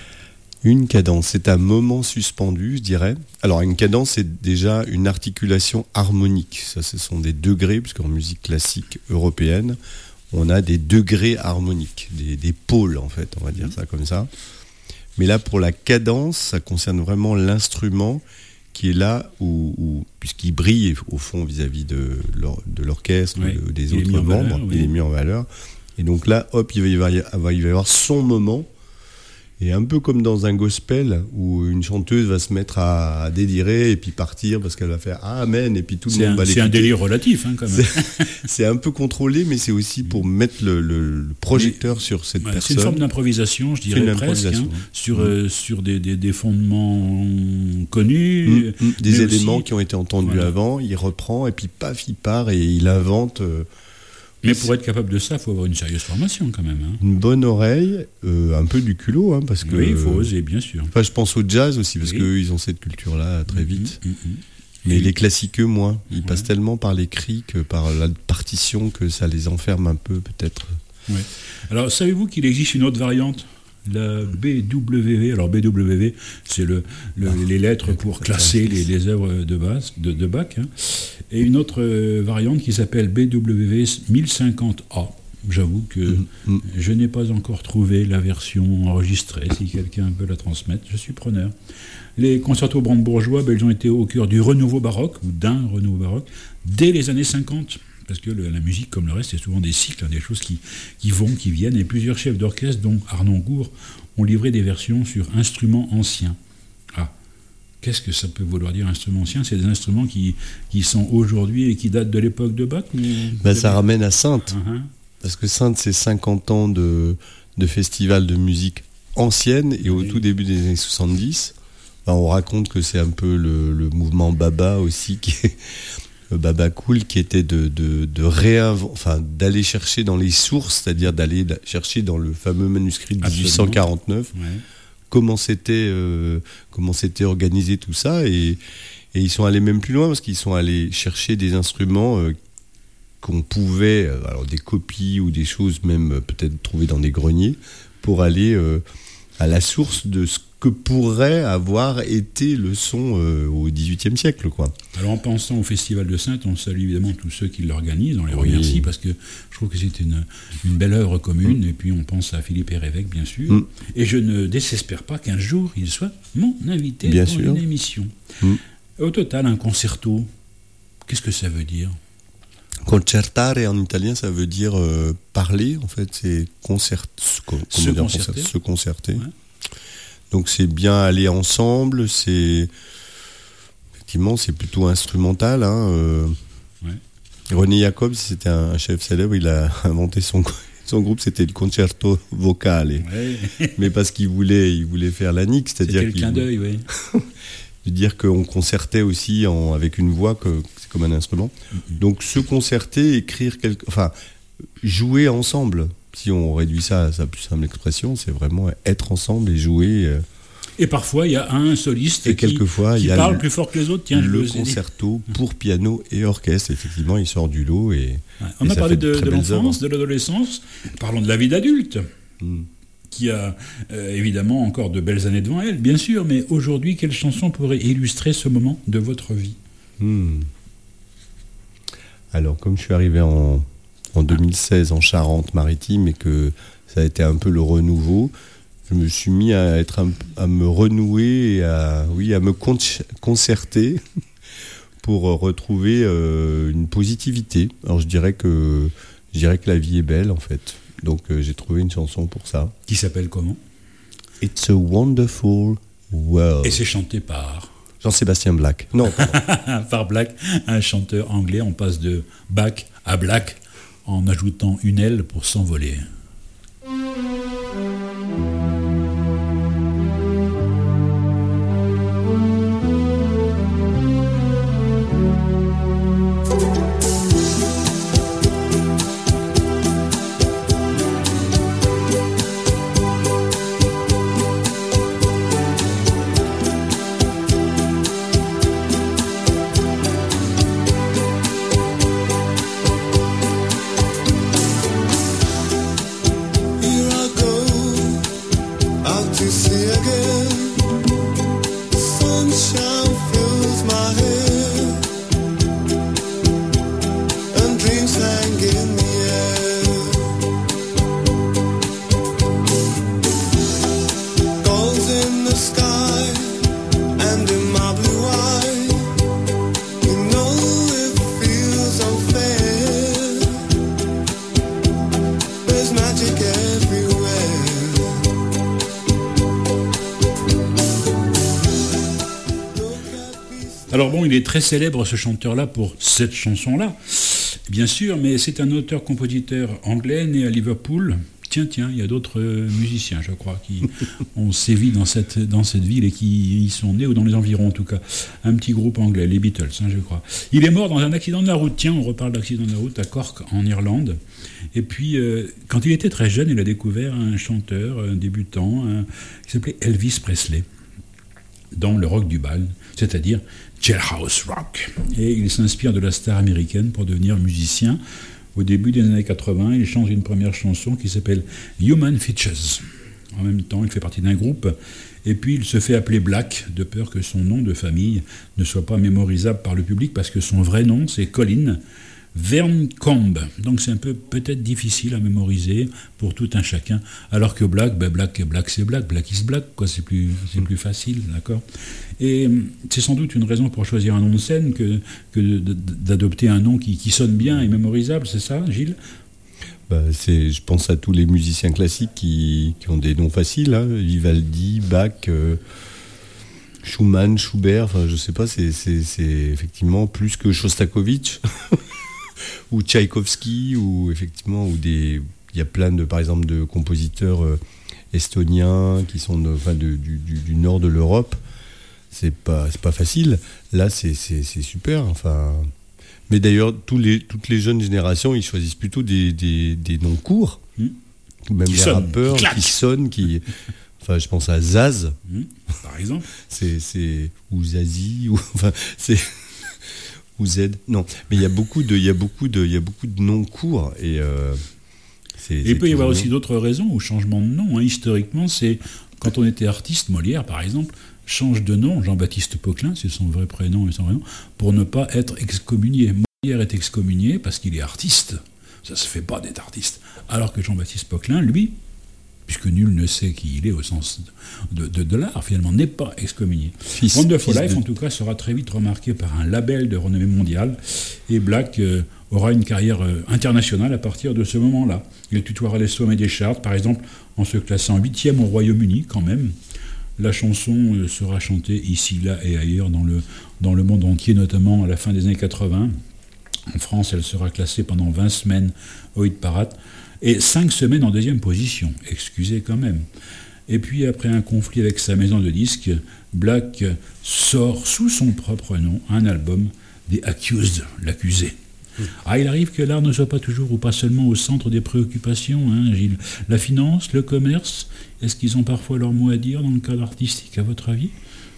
Une cadence, c'est un moment suspendu, je dirais. Alors, une cadence, c'est déjà une articulation harmonique. Ça, ce sont des degrés, puisqu'en musique classique européenne, on a des degrés harmoniques, des, des pôles, en fait, on va dire ça comme ça. Mais là, pour la cadence, ça concerne vraiment l'instrument qui est là, où, où, puisqu'il brille, au fond, vis-à-vis de, l'or, de l'orchestre, oui, ou de, des autres membres, valeur, oui. il est mis en valeur. Et donc là, hop, il va y avoir, il va y avoir son moment. Et un peu comme dans un gospel où une chanteuse va se mettre à, à délirer et puis partir parce qu'elle va faire Amen et puis tout le c'est monde un, va l'écouter. C'est un délire relatif hein, quand même. C'est, c'est un peu contrôlé, mais c'est aussi pour mettre le, le, le projecteur mais, sur cette ouais, personne. C'est une forme d'improvisation, je dirais presque, hein, sur, mmh. euh, sur des, des, des fondements connus. Mmh, mmh, des éléments aussi, qui ont été entendus voilà. avant, il reprend et puis paf, il part et il invente... Euh, Mais pour être capable de ça, il faut avoir une sérieuse formation quand même. Hein. Une bonne oreille, euh, un peu du culot, hein, parce que. Oui, il faut oser, bien sûr. Enfin, je pense au jazz aussi, parce oui. qu'eux, ils ont cette culture-là très vite. Mmh, mmh, mmh. Mais et les classiques, eux, moins. Ils ouais. passent tellement par l'écrit que par la partition que ça les enferme un peu, peut-être. Ouais. Alors, savez-vous qu'il existe une autre variante la B W V. Alors B W V, c'est le, le, les lettres pour classer les, les œuvres de, base, de, de Bach. Hein. Et une autre euh, variante qui s'appelle B W V mille cinquante A. J'avoue que mmh, mmh. je n'ai pas encore trouvé la version enregistrée. Si quelqu'un veut la transmettre, je suis preneur. Les concertos brandebourgeois, ben, ils ont été au cœur du renouveau baroque, ou d'un renouveau baroque, dès les années cinquante. Parce que le, la musique, comme le reste, c'est souvent des cycles, hein, des choses qui, qui vont, qui viennent. Et plusieurs chefs d'orchestre, dont Arnon Gour, ont livré des versions sur instruments anciens. Ah, qu'est-ce que ça peut vouloir dire, instruments anciens ? C'est des instruments qui, qui sont aujourd'hui et qui datent de l'époque de Bach ou... ben, Ça ramène à Saintes. Uh-huh. Parce que Saintes, c'est cinquante ans de, de festival de musique ancienne. Et au oui. tout début des années soixante-dix, ben, on raconte que c'est un peu le, le mouvement Baba aussi, qui est... Baba Cool, qui était de, de, de réinventer, enfin, d'aller chercher dans les sources, c'est-à-dire d'aller chercher dans le fameux manuscrit de dix-huit cent quarante-neuf, ouais. comment c'était, euh, comment c'était organisé tout ça, et, et ils sont allés même plus loin, parce qu'ils sont allés chercher des instruments euh, qu'on pouvait, euh, alors des copies ou des choses même euh, peut-être trouvées dans des greniers, pour aller euh, à la source de ce que pourrait avoir été le son euh, au dix-huitième siècle, quoi. Alors en pensant au Festival de Saintes, on salue évidemment tous ceux qui l'organisent, on les oui. remercie parce que je trouve que c'est une, une belle œuvre commune, mmh. et puis on pense à Philippe Hérévec, bien sûr, mmh. et je ne désespère pas qu'un jour il soit mon invité bien dans sûr. une émission. Mmh. Au total, un concerto, qu'est-ce que ça veut dire ? Concertare en italien, ça veut dire euh, parler, en fait, c'est concert, comment se, dire, concerter. Concert, se concerter. Ouais. Donc c'est bien aller ensemble, c'est effectivement c'est plutôt instrumental. Hein, euh... ouais. René Jacobs, c'était un chef célèbre, il a inventé son, son groupe, c'était le concerto vocale, ouais. mais parce qu'il voulait, il voulait faire la nique, c'est-à-dire c'était le clin d'œil, voulait... oui. de dire qu'on concertait aussi en, avec une voix, que c'est comme un instrument. Mm-hmm. Donc se concerter, écrire quelque, enfin jouer ensemble. Si on réduit ça à sa plus simple expression, c'est vraiment être ensemble et jouer. Euh... Et parfois, il y a un soliste et qui, quelquefois, qui y a parle le, plus fort que les autres. Tiens, le concerto dit. Pour piano et orchestre. Effectivement, il sort du lot. Et, ouais. On et a parlé de, de l'enfance, œuvres. de l'adolescence. Parlons de la vie d'adulte, mm. qui a euh, évidemment encore de belles années devant elle, bien sûr. Mais aujourd'hui, quelle chanson pourrait illustrer ce moment de votre vie ? mm. Alors, comme je suis arrivé en... en deux mille seize en Charente-Maritime et que ça a été un peu le renouveau, je me suis mis à, être un, à me renouer et à, oui, à me con- concerter pour retrouver euh, une positivité. Alors je dirais, que, je dirais que la vie est belle en fait. Donc euh, j'ai trouvé une chanson pour ça. Qui s'appelle comment ? It's a Wonderful World. Et c'est chanté par Jean-Sébastien Bach. Non, par Bach, un chanteur anglais. On passe de Bach à Black en ajoutant une aile pour s'envoler. Alors bon, il est très célèbre ce chanteur-là pour cette chanson-là, bien sûr, mais c'est un auteur-compositeur anglais né à Liverpool. Tiens, tiens, il y a d'autres musiciens, je crois, qui ont sévi dans cette, dans cette ville et qui y sont nés, ou dans les environs en tout cas. Un petit groupe anglais, les Beatles, hein, je crois. Il est mort dans un accident de la route. Tiens, on reparle d'accident de la route à Cork, en Irlande. Et puis, euh, quand il était très jeune, il a découvert un chanteur, un débutant, un, qui s'appelait Elvis Presley, dans le rock du bal, c'est-à-dire Jailhouse Rock. Et il s'inspire de la star américaine pour devenir musicien. Au début des années quatre-vingts, il chante une première chanson qui s'appelle Human Features. en même temps, il fait partie d'un groupe. Et puis, il se fait appeler Black, de peur que son nom de famille ne soit pas mémorisable par le public, parce que son vrai nom, c'est Colin Verncamp. Donc, c'est un peu peut-être difficile à mémoriser pour tout un chacun. Alors que Black, ben Black, Black, c'est Black. Black is Black, quoi. C'est plus, c'est plus facile, d'accord. Et c'est sans doute une raison pour choisir un nom de scène que, que d'adopter un nom qui, qui sonne bien et mémorisable, c'est ça, Gilles ? Bah, c'est, je pense à tous les musiciens classiques qui, qui ont des noms faciles, hein. Vivaldi, Bach, euh, Schumann, Schubert, enfin je sais pas, c'est, c'est, c'est effectivement plus que Shostakovich ou Tchaïkovski, ou effectivement, ou des, il y a plein de, par exemple, de compositeurs euh, estoniens qui sont de, enfin, de, du, du, du nord de l'Europe. C'est pas, c'est pas facile. Là, c'est, c'est, c'est super. Enfin. Mais d'ailleurs, tous les, toutes les jeunes générations, ils choisissent plutôt des, des, des noms courts. Mmh. Même qui les sonne, rappeurs qui, qui sonnent, qui... Enfin, je pense à Zaz. Mmh, par exemple. c'est, c'est... Ou Zazie, ou... Enfin, c'est... ou Z. Non, mais il y a beaucoup de, il y a beaucoup de, il y a beaucoup de noms courts. Et, euh, c'est, et il peut y avoir aussi d'autres raisons au changement de nom. Hein. Historiquement, c'est... Quand on était artiste, Molière, par exemple, change de nom, Jean-Baptiste Poquelin, c'est son vrai prénom et son vrai nom, pour ne pas être excommunié. Molière est excommunié parce qu'il est artiste. Ça ne se fait pas d'être artiste. Alors que Jean-Baptiste Poquelin, lui, puisque nul ne sait qui il est au sens de, de, de l'art, finalement, n'est pas excommunié. Fils, Wonderful fils Life, de... en tout cas, sera très vite remarqué par un label de renommée mondiale, et Black euh, aura une carrière euh, internationale à partir de ce moment-là. Il tutoiera les sommets des charts, par exemple, en se classant huitième au Royaume-Uni, quand même. La chanson sera chantée ici, là et ailleurs dans le, dans le monde entier, notamment à la fin des années quatre-vingts. En France, elle sera classée pendant vingt semaines au hit parade et cinq semaines en deuxième position. Excusez quand même. Et puis, après un conflit avec sa maison de disques, Black sort sous son propre nom un album, The Accused, l'accusé. Ah, il arrive que l'art ne soit pas toujours ou pas seulement au centre des préoccupations, hein, Gilles. La finance, le commerce, est-ce qu'ils ont parfois leur mot à dire dans le cadre artistique, à votre avis ?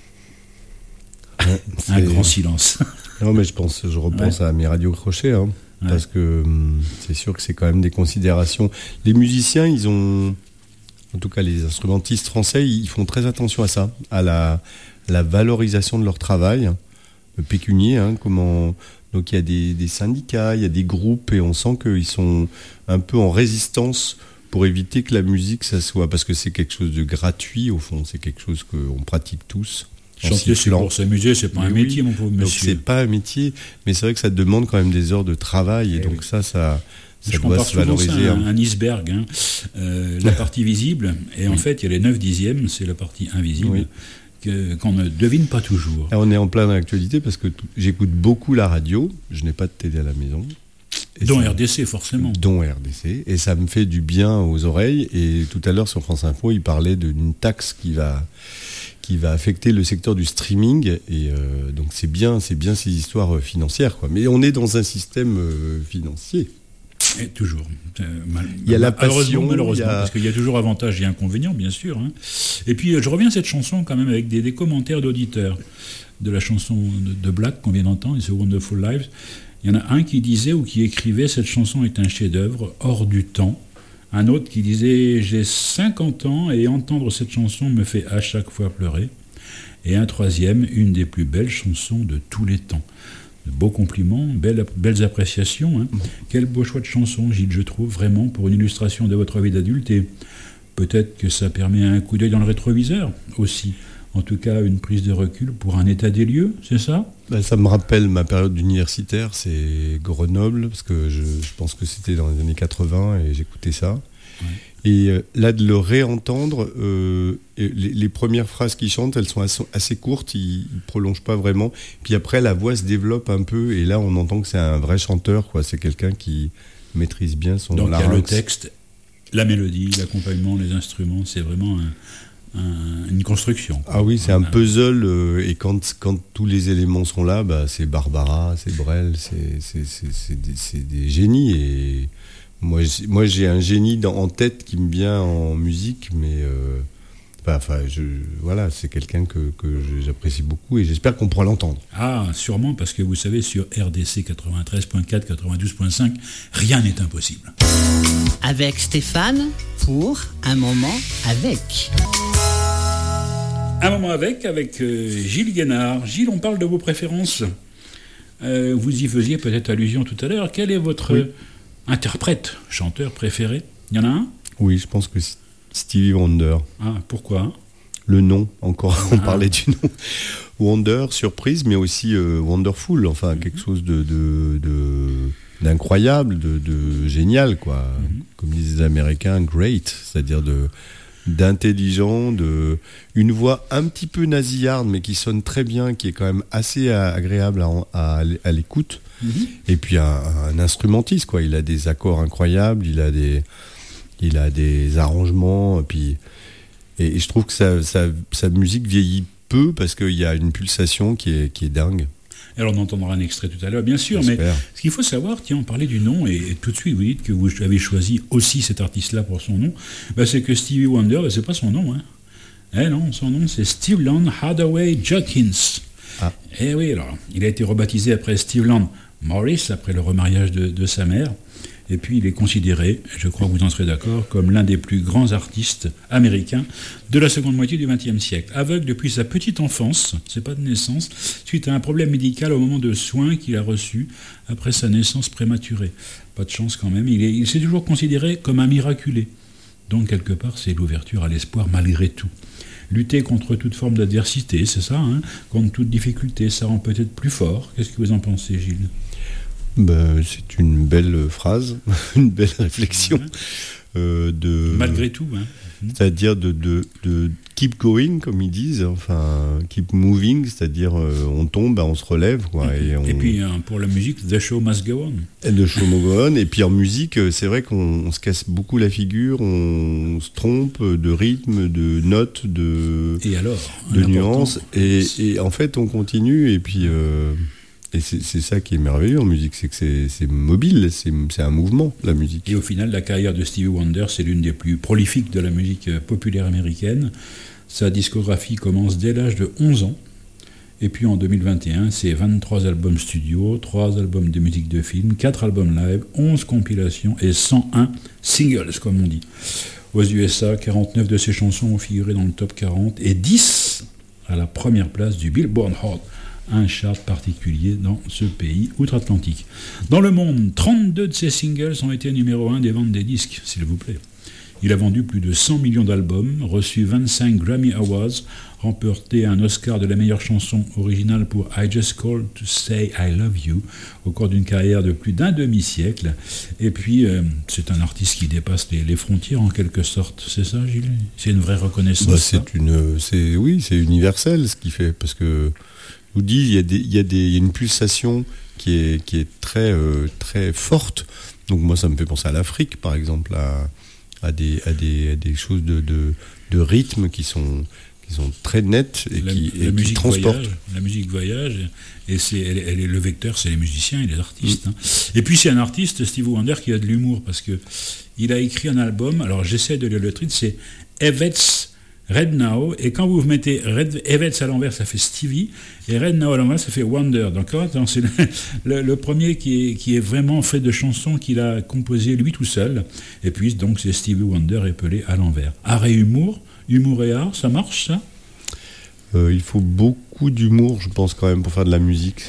Ouais, un grand silence. Non, mais je pense, je repense ouais. à mes radios crochets, hein, ouais. parce que hum, c'est sûr que c'est quand même des considérations. Les musiciens, ils ont, en tout cas les instrumentistes français, ils font très attention à ça, à la, la valorisation de leur travail, le pécunier, hein, comment. Donc il y a des, des syndicats, il y a des groupes, et on sent qu'ils sont un peu en résistance pour éviter que la musique, ça soit... Parce que c'est quelque chose de gratuit, au fond, c'est quelque chose qu'on pratique tous. Chanter, c'est pour s'amuser, c'est pas mais un oui, métier, mon pauvre monsieur. Donc c'est pas un métier, mais c'est vrai que ça demande quand même des heures de travail, et, et donc oui. ça, ça... Ça Je doit se valoriser. Ça, un, un iceberg, hein. euh, la partie visible, et en oui. fait, il y a les neuf dixièmes, c'est la partie invisible. Oui. Que, qu'on ne devine pas toujours. Alors on est en plein dans l'actualité parce que tout, j'écoute beaucoup la radio, je n'ai pas de télé à la maison. Dont R D C, forcément. Dont R D C, et ça me fait du bien aux oreilles. Et tout à l'heure sur France Info, il parlait d'une taxe qui va, qui va affecter le secteur du streaming. Et euh, donc c'est bien, c'est bien ces histoires financières, quoi. Mais on est dans un système euh, financier. Et toujours. Euh, mal, il y a la passion, malheureusement, il y a... parce qu'il y a toujours avantages et inconvénients, bien sûr. Hein. Et puis, euh, je reviens à cette chanson quand même avec des, des commentaires d'auditeurs de la chanson de, de Black qu'on vient d'entendre, The Wonderful Lives. Il y en a un qui disait ou qui écrivait « Cette chanson est un chef-d'œuvre hors du temps ». Un autre qui disait « J'ai cinquante ans et entendre cette chanson me fait à chaque fois pleurer ». Et un troisième « Une des plus belles chansons de tous les temps ». De beaux compliments, belles, belles appréciations. Hein. Mmh. Quel beau choix de chanson, Gilles, je trouve, vraiment, pour une illustration de votre vie d'adulte. Et peut-être que ça permet un coup d'œil dans le rétroviseur aussi. En tout cas, une prise de recul pour un état des lieux, c'est ça ? Ben, ça me rappelle ma période universitaire, c'est Grenoble, parce que je, je pense que c'était dans les années quatre-vingts et j'écoutais ça. Ouais. Et euh, là, de le réentendre, euh, les, les premières phrases qu'il chante, elles sont assez, assez courtes, il ne prolonge pas vraiment. Puis après, la voix se développe un peu, et là, on entend que c'est un vrai chanteur, quoi. C'est quelqu'un qui maîtrise bien son larynx. Donc il y a le texte, la mélodie, l'accompagnement, les instruments, c'est vraiment un, un, une construction, quoi. Ah oui, c'est un, un puzzle, euh, et quand, quand tous les éléments sont là, bah, c'est Barbara, c'est Brel, c'est, c'est, c'est, c'est, des, c'est des génies, et... Moi, moi, j'ai un génie dans, en tête qui me vient en musique, mais euh, Enfin, je, voilà, c'est quelqu'un que, que j'apprécie beaucoup et j'espère qu'on pourra l'entendre. Ah, sûrement, parce que vous savez, sur R D C quatre-vingt-treize point quatre, quatre-vingt-douze point cinq, rien n'est impossible. Avec Stéphane, pour un moment avec. Un moment avec, avec euh, Gilles Guénard. Gilles, on parle de vos préférences. Euh, vous y faisiez peut-être allusion tout à l'heure. Quel est votre oui. interprète, chanteur préféré ? Il y en a un ? Oui, je pense que c'est Stevie Wonder. Ah, pourquoi ? Le nom, encore, ah. on parlait du nom. Wonder, surprise, mais aussi euh, wonderful, enfin mm-hmm. quelque chose de, de, de, d'incroyable, de, de génial, quoi. Mm-hmm. Comme disent les Américains, great, c'est-à-dire de, d'intelligent, de, une voix un petit peu nasillarde, mais qui sonne très bien, qui est quand même assez agréable à, à, à l'écoute. Mm-hmm. Et puis un, un instrumentiste, quoi. Il a des accords incroyables, il a des... Il a des arrangements, et, puis, et, et je trouve que sa, sa, sa musique vieillit peu parce qu'il y a une pulsation qui est, qui est dingue. Alors on entendra un extrait tout à l'heure, bien sûr, J'espère. Mais ce qu'il faut savoir, tiens, on parlait du nom, et, et tout de suite vous dites que vous avez choisi aussi cet artiste-là pour son nom, bah, c'est que Stevie Wonder, bah, c'est pas son nom. Hein. Eh non, son nom c'est Stevland Hardaway Judkins. Ah. Eh oui, alors, il a été rebaptisé après Stevland Morris, après le remariage de, de sa mère. Et puis il est considéré, je crois que vous en serez d'accord, comme l'un des plus grands artistes américains de la seconde moitié du vingtième siècle. Aveugle depuis sa petite enfance, c'est pas de naissance, suite à un problème médical au moment de soins qu'il a reçu après sa naissance prématurée. Pas de chance quand même, il, est, il s'est toujours considéré comme un miraculé. Donc quelque part c'est l'ouverture à l'espoir malgré tout. Lutter contre toute forme d'adversité, c'est ça, hein, contre toute difficulté, ça rend peut-être plus fort. Qu'est-ce que vous en pensez, Gilles ? Ben, c'est une belle phrase, une belle réflexion. Euh, de, Malgré tout. Hein. C'est-à-dire de, de, de keep going, comme ils disent, enfin, keep moving, c'est-à-dire euh, on tombe, ben, on se relève. Quoi, et, et, on... et puis hein, pour la musique, The Show Must Go On. Et The Show Must Go On. Et puis en musique, c'est vrai qu'on on se casse beaucoup la figure, on se trompe de rythme, de notes, de, et alors, de nuances. Et, et en fait, on continue et puis... Euh, Et c'est, c'est ça qui est merveilleux en musique, c'est que c'est, c'est mobile, c'est, c'est un mouvement, la musique. Et au final, la carrière de Stevie Wonder, c'est l'une des plus prolifiques de la musique populaire américaine. Sa discographie commence dès l'âge de onze ans. Et puis en deux mille vingt et un, c'est vingt-trois albums studio, trois albums de musique de film, quatre albums live, onze compilations et cent un singles, comme on dit. Aux U S A, quarante-neuf de ses chansons ont figuré dans le top quarante et dix à la première place du Billboard Hot, un chart particulier dans ce pays outre-Atlantique. Dans le monde, trente-deux de ses singles ont été numéro un des ventes des disques, s'il vous plaît. Il a vendu plus de cent millions d'albums, reçu vingt-cinq Grammy Awards, remporté un Oscar de la meilleure chanson originale pour I Just Called to Say I Love You, au cours d'une carrière de plus d'un demi-siècle. Et puis, euh, c'est un artiste qui dépasse les, les frontières en quelque sorte. C'est ça, Gilles ? C'est une vraie reconnaissance. Bah, c'est une, c'est, oui, c'est universel ce qu'il fait, parce que je vous dis, il y a, des, il y a, des, il y a une pulsation qui est, qui est très, euh, très forte. Donc moi, ça me fait penser à l'Afrique, par exemple, à, à, des, à, des, à des choses de, de, de rythme qui sont, qui sont très nettes et la, qui, la et qui transportent. Voyage, la musique voyage, et c'est, elle, elle est, le vecteur, c'est les musiciens et les artistes. Mmh. Hein. Et puis c'est un artiste, Stevie Wonder, qui a de l'humour, parce qu'il a écrit un album, alors j'essaie de lire le titre, c'est Evetts Red Now, et quand vous mettez Red, Evetts à l'envers, ça fait Stevie, et Red Now à l'envers, ça fait Wonder. Donc, c'est le, le, le premier qui est, qui est vraiment fait de chansons qu'il a composées lui tout seul. Et puis, donc, c'est Stevie Wonder épelé à l'envers. Art et humour, humour et art, ça marche, ça ? euh, Il faut beaucoup d'humour, je pense, quand même, pour faire de la musique.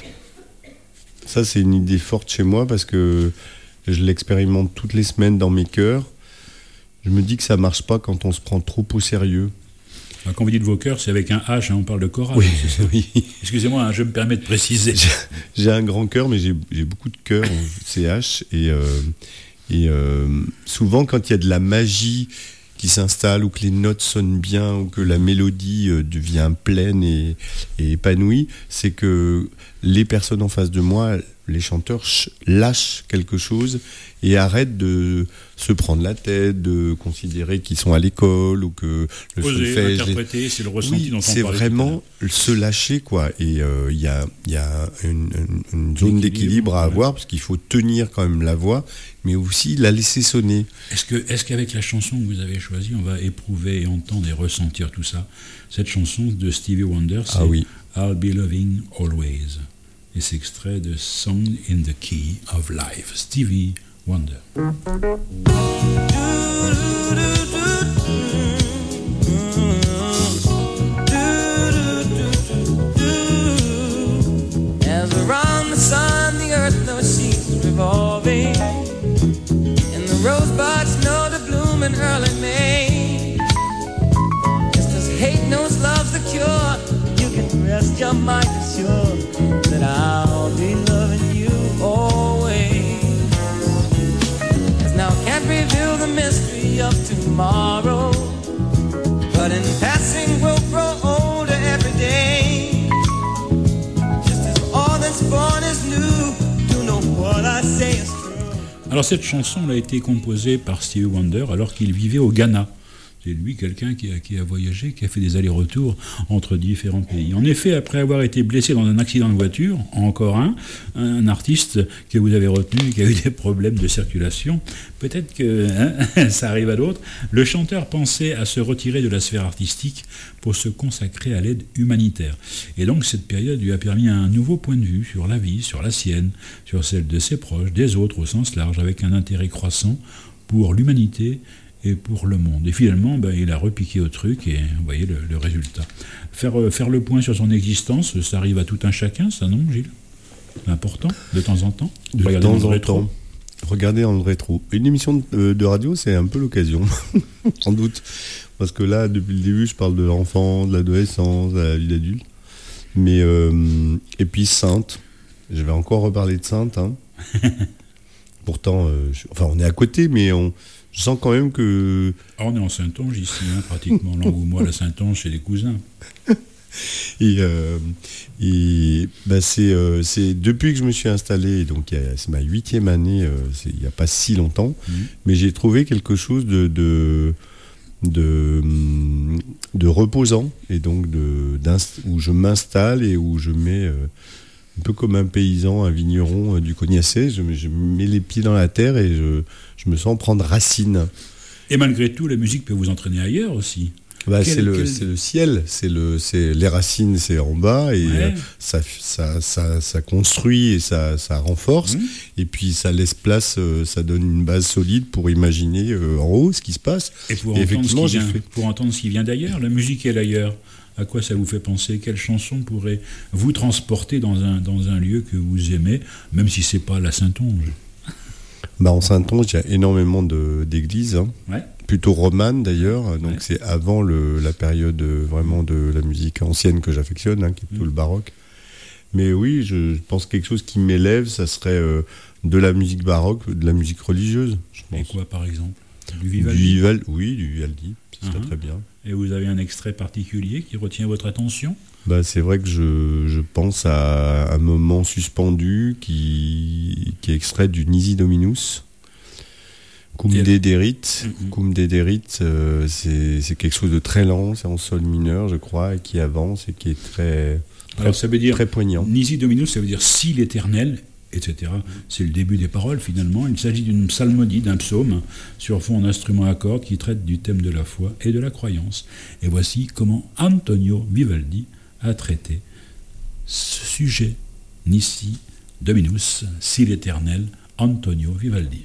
Ça, c'est une idée forte chez moi, parce que je l'expérimente toutes les semaines dans mes chœurs. Je me dis que ça marche pas quand on se prend trop au sérieux. Alors, quand vous dites vos chœurs, c'est avec un H, hein, on parle de chorale. Oui, c'est ça. Oui. Excusez-moi, hein, je me permets de préciser. J'ai, j'ai un grand chœur, mais j'ai, j'ai beaucoup de chœurs en C H. Et, euh, et euh, souvent, quand il y a de la magie qui s'installe, ou que les notes sonnent bien, ou que la mélodie euh, devient pleine et, et épanouie, c'est que les personnes en face de moi, les chanteurs ch- lâchent quelque chose et arrêtent de se prendre la tête, de considérer qu'ils sont à l'école ou que le Oser, solfège... interpréter, c'est le ressenti Oui, dont on c'est parlait vraiment se lâcher, quoi. Et il euh, y a, y a une, une, une zone d'équilibre à avoir, ouais. Parce qu'il faut tenir quand même la voix, mais aussi la laisser sonner. Est-ce que, est-ce qu'avec la chanson que vous avez choisie, on va éprouver et entendre et ressentir tout ça? Cette chanson de Stevie Wonder, c'est ah oui. I'll Be Loving Always. Et c'est extrait de Song in the Key of Life. Stevie Wonder. As around the sun, the earth knows she's revolving, and the rosebuds know to bloom in early May. Just as hate knows love's the cure, you can rest your mind assured that I'll be loving you always. As now can't reveal the mystery of tomorrow, but in passing we'll grow older every day. Just as all that's born is new, you know what I say is true. Alors cette chanson elle a été composée par Stevie Wonder alors qu'il vivait au Ghana. C'est lui, quelqu'un qui a, qui a voyagé, qui a fait des allers-retours entre différents pays. En effet, après avoir été blessé dans un accident de voiture, encore un, un artiste que vous avez retenu, qui a eu des problèmes de circulation, peut-être que hein, ça arrive à d'autres, le chanteur pensait à se retirer de la sphère artistique pour se consacrer à l'aide humanitaire. Et donc cette période lui a permis un nouveau point de vue sur la vie, sur la sienne, sur celle de ses proches, des autres au sens large, avec un intérêt croissant pour l'humanité et pour le monde. Et finalement, ben, il a repiqué au truc et vous voyez le, le résultat. Faire, euh, faire le point sur son existence, ça arrive à tout un chacun, ça non, Gilles? C'est important, de temps en temps, de regarder temps dans le en rétro. temps. Regarder dans le rétro. Une émission de, de radio, c'est un peu l'occasion, sans doute. Parce que là, depuis le début, je parle de l'enfant, de l'adolescence, de la vie d'adulte. Mais, euh, et puis Sainte. Je vais encore reparler de Sainte. Hein. Pourtant, euh, je, enfin, on est à côté, mais on... Je sens quand même que... Ah, on est en Saintonge ici, hein, pratiquement. L'Angoumois, la Saintonge, c'est des cousins. et euh, et bah c'est, euh, c'est depuis que je me suis installé, donc c'est ma huitième année, euh, c'est, il n'y a pas si longtemps, mmh. mais j'ai trouvé quelque chose de, de, de, de reposant, et donc de, où je m'installe et où je mets... Euh, un peu comme un paysan, un vigneron euh, du Cognaçais, je, je mets les pieds dans la terre et je, je me sens prendre racine. Et malgré tout, la musique peut vous entraîner ailleurs aussi. Bah, quel, c'est, le, quel... c'est le ciel, c'est, le, c'est les racines, c'est en bas, et ouais. euh, ça, ça, ça, ça construit et ça, ça renforce, mmh. et puis ça laisse place, euh, ça donne une base solide pour imaginer euh, en haut ce qui se passe. Et pour, et entendre, ce qui vient, fait... pour entendre ce qui vient d'ailleurs, la musique est d'ailleurs. À quoi ça vous fait penser? Quelle chanson pourrait vous transporter dans un, dans un lieu que vous aimez, même si c'est pas la Saintonge? Bah en Saintonge, il y a énormément de, d'églises, hein. Ouais. Plutôt romanes d'ailleurs, donc ouais. c'est avant le, la période vraiment de la musique ancienne que j'affectionne, hein, qui est plutôt mmh. le baroque. Mais oui, je, je pense que quelque chose qui m'élève, ça serait euh, de la musique baroque, de la musique religieuse, je pense. Et quoi par exemple? Du Vivaldi? Du Vivaldi, oui, du Vivaldi, ce serait uh-huh. très bien. Et vous avez un extrait particulier qui retient votre attention? Bah, c'est vrai que je, je pense à un moment suspendu qui, qui est extrait du Nisi Dominus. Cum Dederit. Mm-hmm. Cum Dederit, euh, c'est, c'est quelque chose de très lent, c'est en sol mineur, je crois, et qui avance et qui est très, très, Alors, ça veut dire, très poignant. Nisi Dominus, ça veut dire si l'Éternel, et cetera. C'est le début des paroles finalement. Il s'agit d'une psalmodie, d'un psaume, sur fond en instrument à cordes qui traite du thème de la foi et de la croyance. Et voici comment Antonio Vivaldi a traité ce sujet. Nisi Dominus, si l'Éternel, Antonio Vivaldi.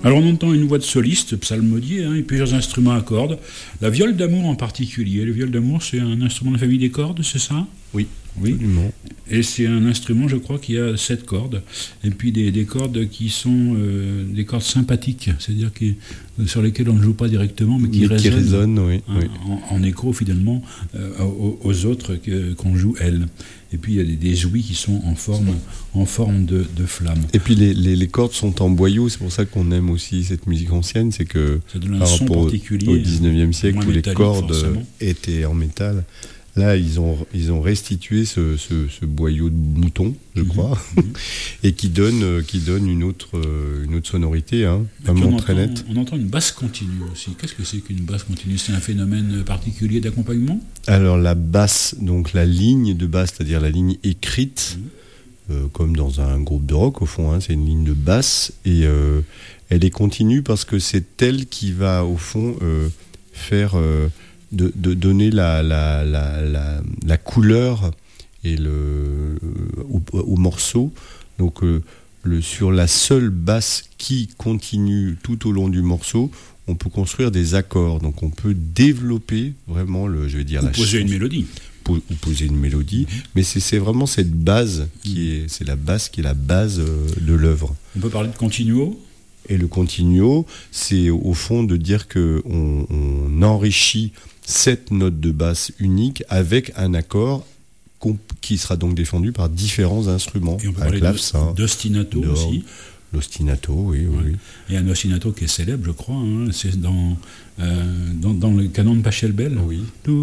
Alors on entend une voix de soliste, psalmodier, hein, et plusieurs instruments à cordes. La viole d'amour en particulier. Le viole d'amour, c'est un instrument de la famille des cordes, c'est ça ? Oui, oui. Absolument. Et c'est un instrument, je crois, qui a sept cordes. Et puis des, des cordes qui sont euh, des cordes sympathiques, c'est-à-dire qui, sur lesquelles on ne joue pas directement, mais qui mais résonnent, qui résonnent oui, hein, oui. En, en écho finalement euh, aux, aux autres que, qu'on joue elles. Et puis il y a des, des ouïes qui sont en forme, en forme de, de flamme. Et puis les, les, les cordes sont en boyau, c'est pour ça qu'on aime aussi cette musique ancienne, c'est que ça donne un par son rapport particulier, au dix-neuvième siècle où les cordes forcément. étaient en métal, là ils ont, ils ont restitué ce, ce, ce boyau de mouton, je crois, mmh. et qui donne, qui donne une, autre, une autre sonorité, hein, vraiment très nette. On entend une basse continue aussi. Qu'est-ce que c'est qu'une basse continue ? C'est un phénomène particulier d'accompagnement ? Alors la basse, donc la ligne de basse, c'est-à-dire la ligne écrite, mmh. euh, comme dans un groupe de rock au fond, hein, c'est une ligne de basse, et euh, elle est continue parce que c'est elle qui va au fond euh, faire... Euh, De, de donner la, la, la, la, la couleur et le, au, au morceau. Donc euh, le, sur la seule basse qui continue tout au long du morceau, on peut construire des accords. Donc on peut développer vraiment le, je vais dire, ou la poser chanson, une mélodie. Po, ou poser une mélodie. Mmh. Mais c'est, c'est vraiment cette base qui est, c'est la basse qui est la base euh, de l'œuvre. On peut parler de continuo. Et le continuo, c'est au fond de dire que on, on enrichit cette note de basse unique avec un accord qui sera donc défendu par différents instruments. Et on peut un parler clavecin, d'ostinato d'orgue, aussi. L'ostinato, oui, oui, oui. Et un ostinato qui est célèbre, je crois, hein, c'est dans, euh, dans, dans le canon de Pachelbel. Oui.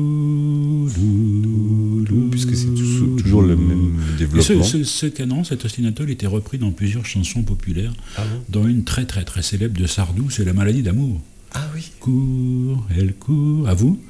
Dou, dou, dou, puisque c'est tout, toujours le même développement. Ce, ce, ce canon, cet ostinato, il était repris dans plusieurs chansons populaires, ah bon dont une très très très célèbre de Sardou, c'est La maladie d'amour. Ah oui. Cours, elle court, à vous.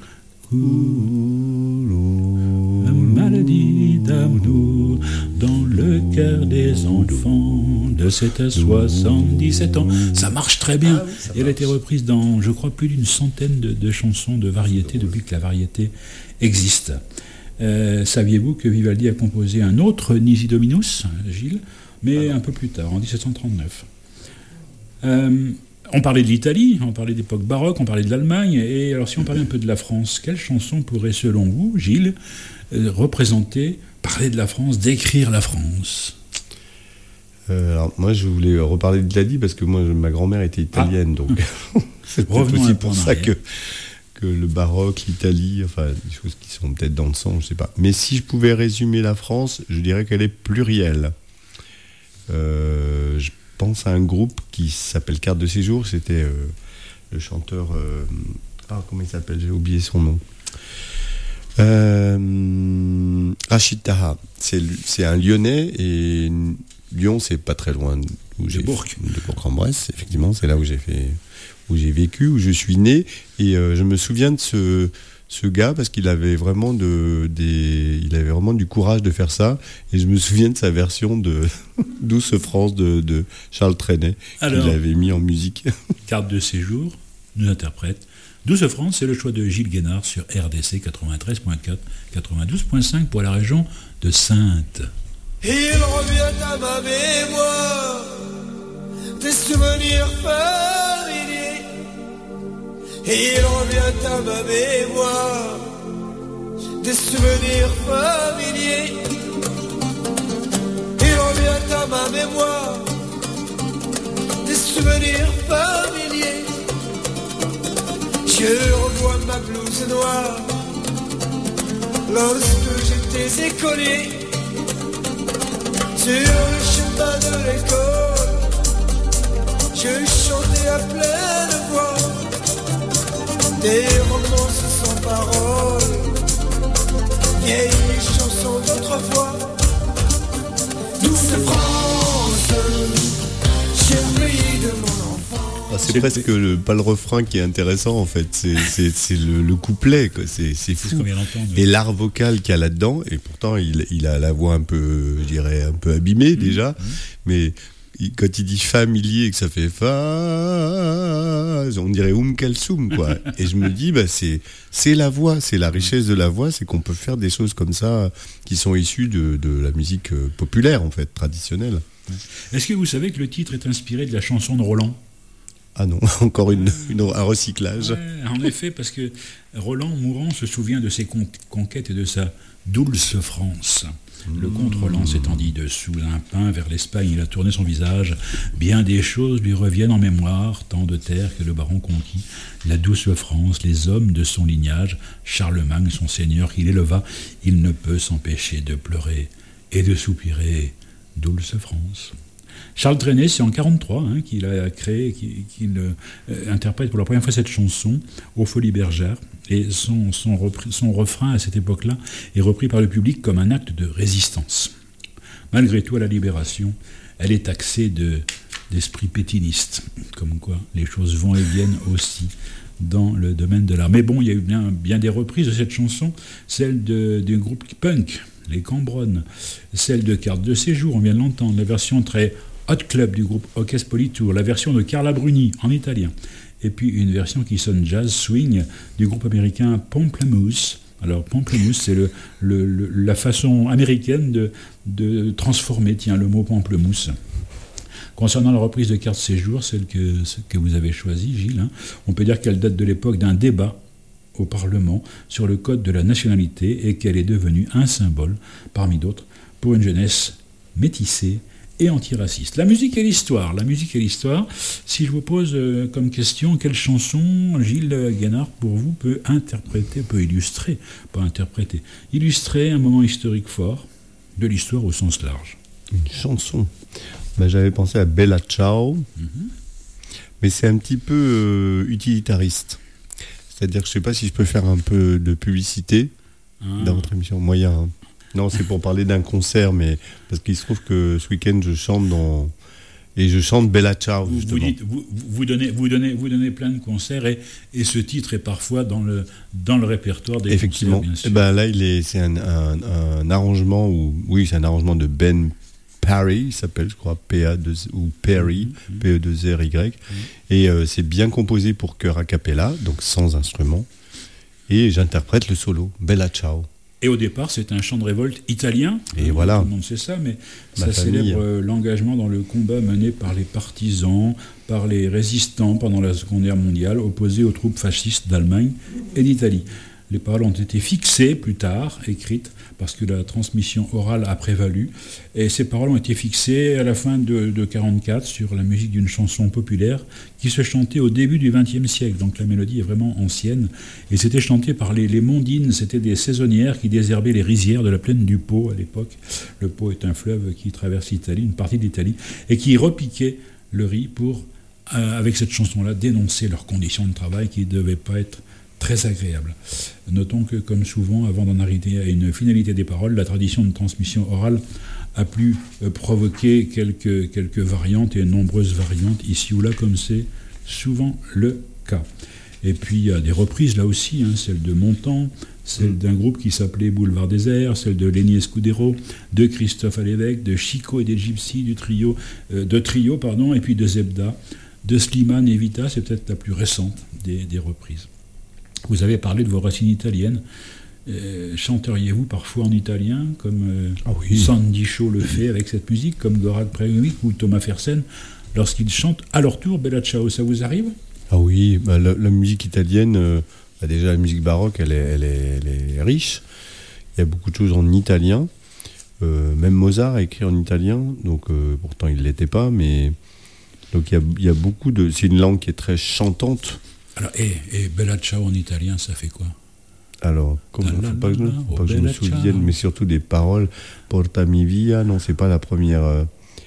Cours, la maladie d'amour dans le cœur des enfants de sept à soixante-dix-sept ans. Ça marche très bien. Ah oui, et elle a été reprise dans, je crois, plus d'une centaine de, de chansons de variété depuis que la variété existe. Euh, saviez-vous que Vivaldi a composé un autre Nisi Dominus, Gilles, mais ah un peu plus tard, en dix-sept cent trente-neuf. Euh, On parlait de l'Italie, on parlait d'époque baroque, on parlait de l'Allemagne, et alors si on parlait un peu de la France, quelle chanson pourrait, selon vous, Gilles, euh, représenter, parler de la France, décrire la France ? euh, Alors moi je voulais reparler de l'Italie parce que moi ma grand-mère était italienne, ah. donc c'est peut-être aussi pour ça que, que le baroque, l'Italie, enfin des choses qui sont peut-être dans le sang, je sais pas. Mais si je pouvais résumer la France, je dirais qu'elle est plurielle. Euh, je Je pense à un groupe qui s'appelle Carte de séjour, c'était euh, le chanteur, euh, ah comment il s'appelle, j'ai oublié son nom, euh, Rachid Taha, c'est, c'est un Lyonnais, et Lyon c'est pas très loin où j'ai, de Bourg, de Bourg-en-Bresse, effectivement, c'est là où j'ai fait, où j'ai vécu, où je suis né, et euh, je me souviens de ce ce gars parce qu'il avait vraiment de des il avait vraiment du courage de faire ça, et je me souviens de sa version de Douce France de, de Charles Trenet qu'il avait mis en musique. Carte de séjour nous interprète Douce France, c'est le choix de Gilles Guénard sur R D C quatre-vingt-treize virgule quatre, quatre-vingt-douze virgule cinq pour la région de Saintes. Il revient à ma mémoire des souvenirs familiers. Il revient à ma mémoire des souvenirs familiers. Il revient à ma mémoire des souvenirs familiers. Je revois ma blouse noire lorsque j'étais écolier. Sur le chemin de l'école, je chantais à pleine voix des romances sans paroles, vieilles chansons d'autrefois. Douce France, cher pays de mon enfance. Ah, c'est presque le, pas le refrain qui est intéressant en fait, c'est, c'est, c'est le, le couplet, quoi. C'est, c'est fou. C'est et l'art vocal qu'il y a là-dedans, et pourtant il, il a la voix un peu, je dirais, un peu abîmée mmh, déjà, mmh. mais il, quand il dit familier et que ça fait fa, on dirait Oum Kalsoum, quoi. Et je me dis, bah, c'est, c'est la voix, c'est la richesse de la voix, c'est qu'on peut faire des choses comme ça qui sont issues de, de la musique populaire, en fait, traditionnelle. Est-ce que vous savez que le titre est inspiré de la chanson de Roland ? Ah non, encore une, une, un recyclage. Ouais, en effet, parce que Roland Mourant se souvient de ses con- conquêtes et de sa douce France. Le comte Roland s'étendit de sous un pin vers l'Espagne, il a tourné son visage. Bien des choses lui reviennent en mémoire, tant de terres que le baron conquit. La douce France, les hommes de son lignage, Charlemagne, son seigneur, qu'il éleva, il ne peut s'empêcher de pleurer et de soupirer. Douce France. Charles Trenet, c'est en mille neuf cent quarante-trois hein, qu'il a créé, qu'il, qu'il euh, interprète pour la première fois cette chanson aux Folies Bergères. Et son, son, repris, son refrain à cette époque-là est repris par le public comme un acte de résistance. Malgré tout, à la Libération, elle est taxée de, d'esprit pétiniste, comme quoi les choses vont et viennent aussi dans le domaine de l'art. Mais bon, il y a eu bien, bien des reprises de cette chanson, celle de, du groupe punk, les Cambronnes, celle de Carte de séjour, on vient de l'entendre, la version très hot club du groupe Orchestre Politour, la version de Carla Bruni en italien, et puis une version qui sonne jazz swing du groupe américain Pamplemousse. Alors Pamplemousse, c'est le, le, le, la façon américaine de, de transformer, tiens, le mot pamplemousse. Concernant la reprise de Carte de séjour, celle que, celle que vous avez choisie, Gilles, hein, on peut dire qu'elle date de l'époque d'un débat au Parlement sur le code de la nationalité et qu'elle est devenue un symbole, parmi d'autres, pour une jeunesse métissée et antiraciste. La musique et l'histoire. La musique et l'histoire. Si je vous pose euh, comme question, quelle chanson Gilles Guénard, pour vous, peut interpréter, peut illustrer, pas interpréter, illustrer un moment historique fort de l'histoire au sens large? Une chanson. Ben, j'avais pensé à Bella Ciao, mm-hmm. mais c'est un petit peu euh, utilitariste. C'est-à-dire que je ne sais pas si je peux faire un peu de publicité ah. dans votre émission. Moyen. Hein. Non, c'est pour parler d'un concert, mais parce qu'il se trouve que ce week-end, je chante dans... Et je chante Bella Ciao, vous, justement. Vous, dites, vous, vous, donnez, vous, donnez, vous donnez plein de concerts et, et ce titre est parfois dans le, dans le répertoire des Effectivement. concerts, bien sûr. Et ben là, il est, c'est un, un, un arrangement, où, oui, c'est un arrangement de Ben Parry, il s'appelle, je crois, P A deux, ou Perry, mm-hmm. P E deux R Y. Mm-hmm. Et euh, c'est bien composé pour chœur a cappella, donc sans instrument. Et j'interprète le solo, Bella Ciao. Et au départ, c'est un chant de révolte italien. Et euh, voilà. Tout le monde sait ça, mais Ma ça famille. célèbre euh, l'engagement dans le combat mené par les partisans, par les résistants pendant la Seconde Guerre mondiale, opposés aux troupes fascistes d'Allemagne et d'Italie. Les paroles ont été fixées plus tard, écrites, parce que la transmission orale a prévalu. Et ces paroles ont été fixées à la fin de mille neuf cent quarante-quatre sur la musique d'une chanson populaire qui se chantait au début du vingtième siècle. Donc la mélodie est vraiment ancienne. Et c'était chanté par les, les mondines, c'était des saisonnières qui désherbaient les rizières de la plaine du Pô à l'époque. Le Pô est un fleuve qui traverse l'Italie, une partie de l'Italie, et qui repiquait le riz pour, euh, avec cette chanson-là, dénoncer leurs conditions de travail qui ne devaient pas être très agréable. Notons que, comme souvent, avant d'en arriver à une finalité des paroles, la tradition de transmission orale a pu euh, provoquer quelques, quelques variantes et nombreuses variantes ici ou là, comme c'est souvent le cas. Et puis il y a des reprises là aussi, hein, celle de Montand, celle d'un groupe qui s'appelait Boulevard Désert, celle de Lenny Escudero, de Christophe Alévèque, de Chico et des Gypsies, du trio, euh, de trio, pardon, et puis de Zebda, de Slimane et Vita, c'est peut-être la plus récente des, des reprises. Vous avez parlé de vos racines italiennes. Euh, chanteriez-vous parfois en italien, comme euh, ah oui. Sandy Shaw le fait avec cette musique, comme Goran Bregovic ou Thomas Fersen, lorsqu'ils chantent à leur tour Bella Ciao? Ça vous arrive? Ah oui, bah, la, la musique italienne, euh, bah déjà la musique baroque, elle est, elle, est, elle est riche. Il y a beaucoup de choses en italien. Euh, même Mozart a écrit en italien, donc euh, pourtant il ne l'était pas, mais donc il y a, il y a beaucoup de... C'est une langue qui est très chantante. Alors, et, et Bella Ciao en italien, ça fait quoi? Alors, il ne faut pas que je, oh, pas que je me souvienne, ciao. Mais surtout des paroles. Portami via, non, c'est pas la première. Euh,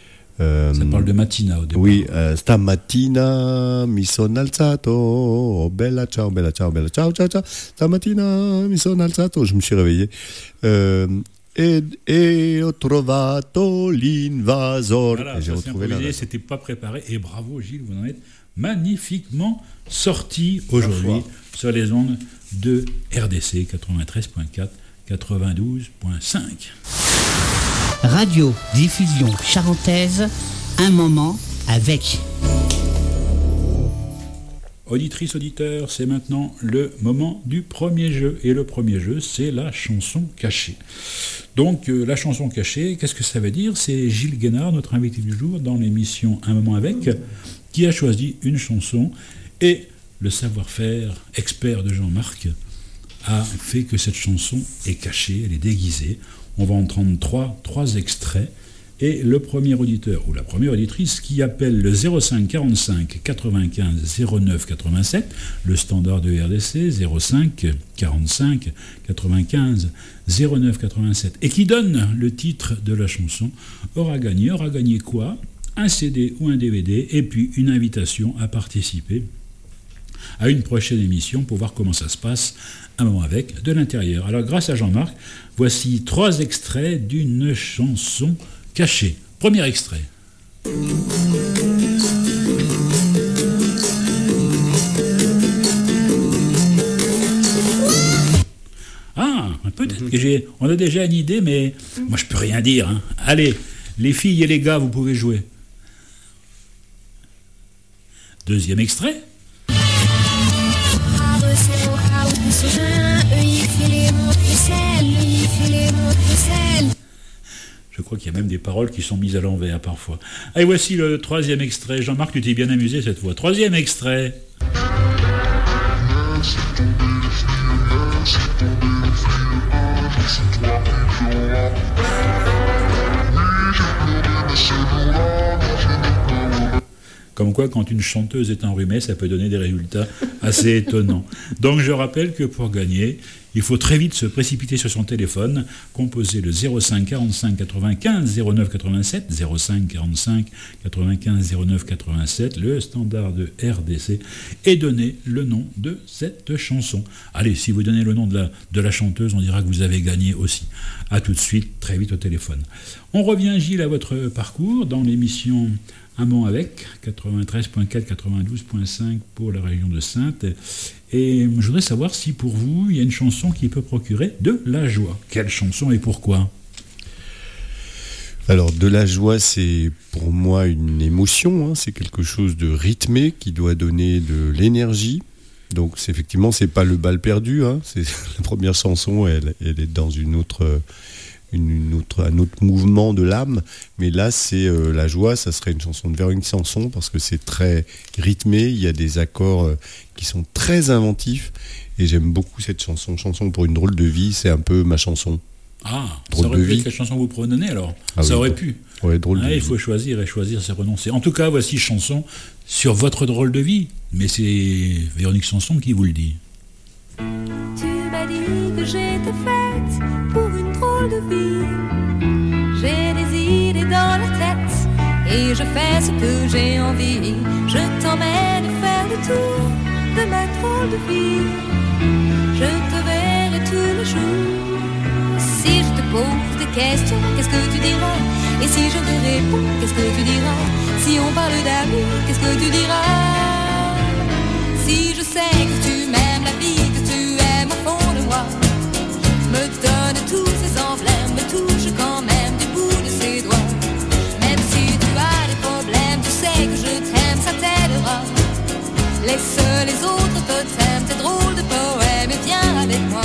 euh, ça parle de mattina au départ. Oui, euh, stamattina mi sono alzato, oh, bella ciao, bella ciao, bella ciao, ciao, ciao. Stamattina mi sono alzato, je me suis réveillé. Euh, et, et ho trovato l'invasor. Voilà, et j'ai retrouvé la. C'était pas préparé, et bravo Gilles, vous en êtes magnifiquement sorti aujourd'hui sur les ondes de R D C quatre-vingt-treize point quatre, quatre-vingt-douze point cinq. Radio Diffusion Charentaise, un moment avec. Auditrices, auditeurs, c'est maintenant le moment du premier jeu. Et le premier jeu, c'est la chanson cachée. Donc, euh, la chanson cachée, qu'est-ce que ça veut dire? C'est Gilles Guénard, notre invité du jour, dans l'émission Un moment avec, qui a choisi une chanson et le savoir-faire expert de Jean-Marc a fait que cette chanson est cachée, elle est déguisée. On va entendre trois, trois extraits. Et le premier auditeur ou la première auditrice qui appelle le zéro cinq quarante-cinq quatre-vingt-quinze zéro neuf quatre-vingt-sept, le standard de R D C zéro cinq quarante-cinq quatre-vingt-quinze zéro neuf quatre-vingt-sept, et qui donne le titre de la chanson, aura gagné. Aura gagné quoi ? Un C D ou un D V D, et puis une invitation à participer à une prochaine émission pour voir comment ça se passe, un moment avec, de l'intérieur. Alors grâce à Jean-Marc, voici trois extraits d'une chanson cachée. Premier extrait. Ah, peut-être que j'ai... On a déjà une idée, mais moi je peux rien dire. Hein. Allez, les filles et les gars, vous pouvez jouer. Deuxième extrait. Je crois qu'il y a même des paroles qui sont mises à l'envers parfois. Et voici le troisième extrait. Jean-Marc, tu t'es bien amusé cette fois. Troisième extrait. Comme quoi, quand une chanteuse est enrhumée, ça peut donner des résultats assez étonnants. Donc je rappelle que pour gagner, il faut très vite se précipiter sur son téléphone, composer le zéro cinq quarante-cinq quatre-vingt-quinze zéro neuf quatre-vingt-sept, zéro cinq quarante-cinq quatre-vingt-quinze zéro neuf quatre-vingt-sept, le standard de R D C, et donner le nom de cette chanson. Allez, si vous donnez le nom de la, de la chanteuse, on dira que vous avez gagné aussi. A tout de suite, très vite au téléphone. On revient, Gilles, à votre parcours dans l'émission Un Bon avec, quatre-vingt-treize point quatre, quatre-vingt-douze point cinq pour la région de Saintes. Et je voudrais savoir si pour vous, il y a une chanson qui peut procurer de la joie. Quelle chanson et pourquoi ? Alors, de la joie, c'est pour moi une émotion, hein, c'est quelque chose de rythmé qui doit donner de l'énergie. Donc, c'est, effectivement, c'est pas le bal perdu, hein, c'est la première chanson, elle, elle est dans une autre... Une autre, un autre mouvement de l'âme, mais là c'est euh, la joie, ça serait une chanson de Véronique Sanson parce que c'est très rythmé, il y a des accords euh, qui sont très inventifs et j'aime beaucoup cette chanson. Chanson pour une drôle de vie, c'est un peu ma chanson. Ah, drôle ça aurait de pu vie. être quelle chanson vous prenez alors ah, Ça oui, aurait bon. pu. Ouais, drôle ah, de il vie. faut choisir et choisir, c'est renoncer. En tout cas, voici chanson sur votre drôle de vie, mais c'est Véronique Sanson qui vous le dit. Tu m'as dit que j'étais faite pour une drôle de vie. J'ai des idées dans la tête et je fais ce que j'ai envie. Je t'emmène faire le tour de ma drôle de vie. Je te verrai tous les jours. Si je te pose des questions, qu'est-ce que tu diras? Et si je te réponds, qu'est-ce que tu diras? Si on parle d'amour, qu'est-ce que tu diras? Si je sais que tu m'aimes la vie, que tu aimes au fond de moi, me donne tous ces emblèmes, me touche quand même du bout de ses doigts. Même si tu as des problèmes, tu sais que je t'aime, ça t'aidera. Laisse les autres totems, tes drôles de poèmes et viens avec moi.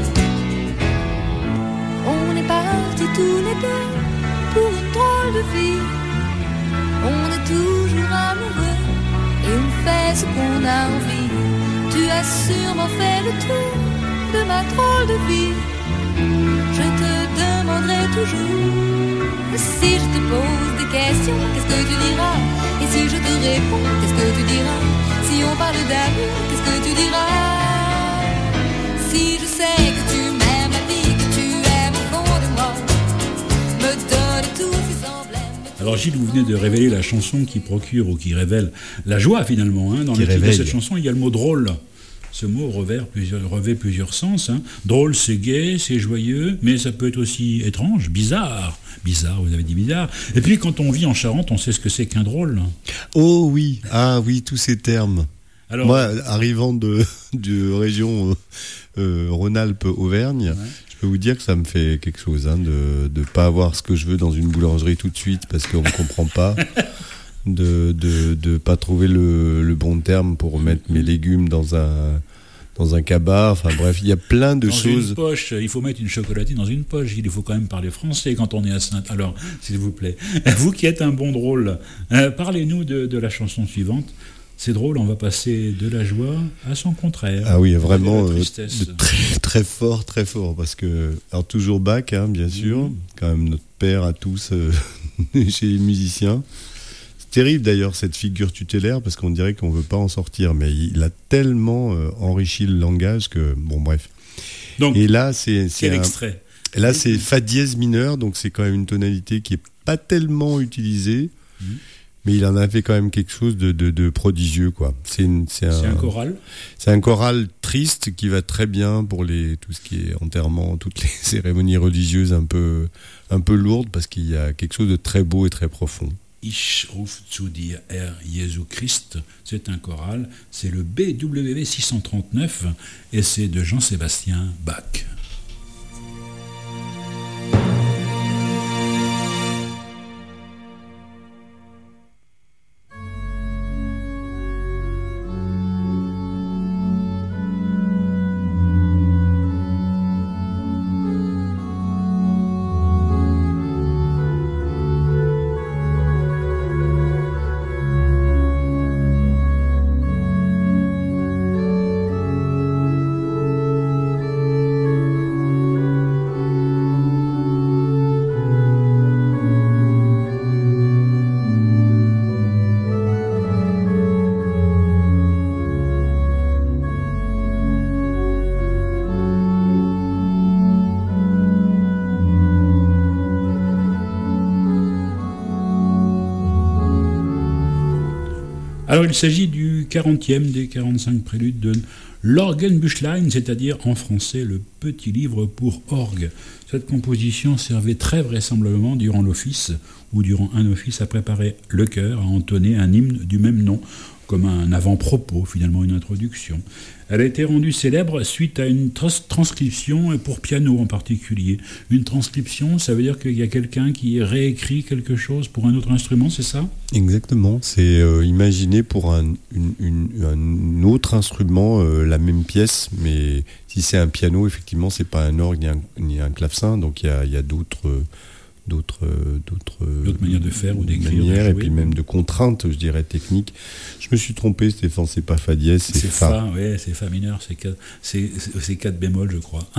On est partis tous les deux pour une drôle de vie. On est toujours amoureux et on fait ce qu'on a envie. Tu as sûrement fait le tour de ma drôle de vie. Je te demanderai toujours. Si je te pose des questions, qu'est-ce que tu diras? Et si je te réponds, qu'est-ce que tu diras? Si on parle d'amour, qu'est-ce que tu diras? Si je sais que tu m'aimes la vie, que tu aimes au fond de moi, me donne tous ces emblèmes. Alors Gilles, vous venez de révéler la chanson qui procure ou qui révèle la joie finalement. Hein. Dans Qui le titre de réveille. cette chanson, il y a le mot drôle. Ce mot revêt plusieurs, revêt plusieurs sens. Hein. Drôle, c'est gai, c'est joyeux, mais ça peut être aussi étrange, bizarre. Bizarre, vous avez dit bizarre. Et puis quand on vit en Charente, on sait ce que c'est qu'un drôle. Oh oui, ah oui, tous ces termes. Alors, Moi, arrivant de, de région euh, euh, Rhône-Alpes-Auvergne, Ouais. je peux vous dire que ça me fait quelque chose hein, de ne pas avoir ce que je veux dans une boulangerie tout de suite parce qu'on ne comprend pas. De de, de pas trouver le, le bon terme pour mettre mes légumes dans un, dans un cabas. Enfin bref, il y a plein de dans choses. Une poche, il faut mettre une chocolatine dans une poche. Il faut quand même parler français quand on est à Sainte. Alors, s'il vous plaît, vous qui êtes un bon drôle, euh, parlez-nous de, de la chanson suivante. C'est drôle, on va passer de la joie à son contraire. Ah oui, vraiment de euh, de très, très fort, très fort. Parce que, alors toujours Bach, hein, bien sûr, mmh. quand même notre père à tous euh, chez les musiciens. C'est terrible d'ailleurs cette figure tutélaire parce qu'on dirait qu'on ne veut pas en sortir. Mais il a tellement euh, enrichi le langage que, bon bref. Donc, et là, c'est, c'est quel un, extrait ? Et là, c'est Fa dièse mineur, donc c'est quand même une tonalité qui n'est pas tellement utilisée. Mmh. Mais il en a fait quand même quelque chose de, de, de prodigieux, quoi. C'est, une, c'est, un, c'est un choral. C'est un choral triste qui va très bien pour les, tout ce qui est enterrement, toutes les cérémonies religieuses un peu, un peu lourdes, parce qu'il y a quelque chose de très beau et très profond. Ich ruf zu dir, Herr Jesu Christ, c'est un choral, c'est le B W V six cent trente-neuf et c'est de Jean-Sébastien Bach. Alors il s'agit du quarantième des quarante-cinq préludes de l'Orgenbüchlein, c'est-à-dire en français le petit livre pour orgue. Cette composition servait très vraisemblablement durant l'office ou durant un office à préparer le chœur, à entonner un hymne du même nom, comme un avant-propos, finalement une introduction. Elle a été rendue célèbre suite à une trans- transcription, pour piano en particulier. Une transcription, ça veut dire qu'il y a quelqu'un qui réécrit quelque chose pour un autre instrument, c'est ça ? Exactement, c'est euh, imaginé pour un, une, une, un autre instrument, euh, la même pièce, mais si c'est un piano, effectivement, c'est pas un orgue ni un, ni un clavecin, donc il y a, y a d'autres... Euh, D'autres, d'autres, d'autres manières de faire ou d'écrire, manières, de et puis même de contraintes, je dirais, techniques. Je me suis trompé, Stéphane, c'est pas Fa dièse, c'est, c'est Fa. Fa, ouais, c'est Fa mineur, c'est quatre, c'est, c'est quatre bémol, je crois.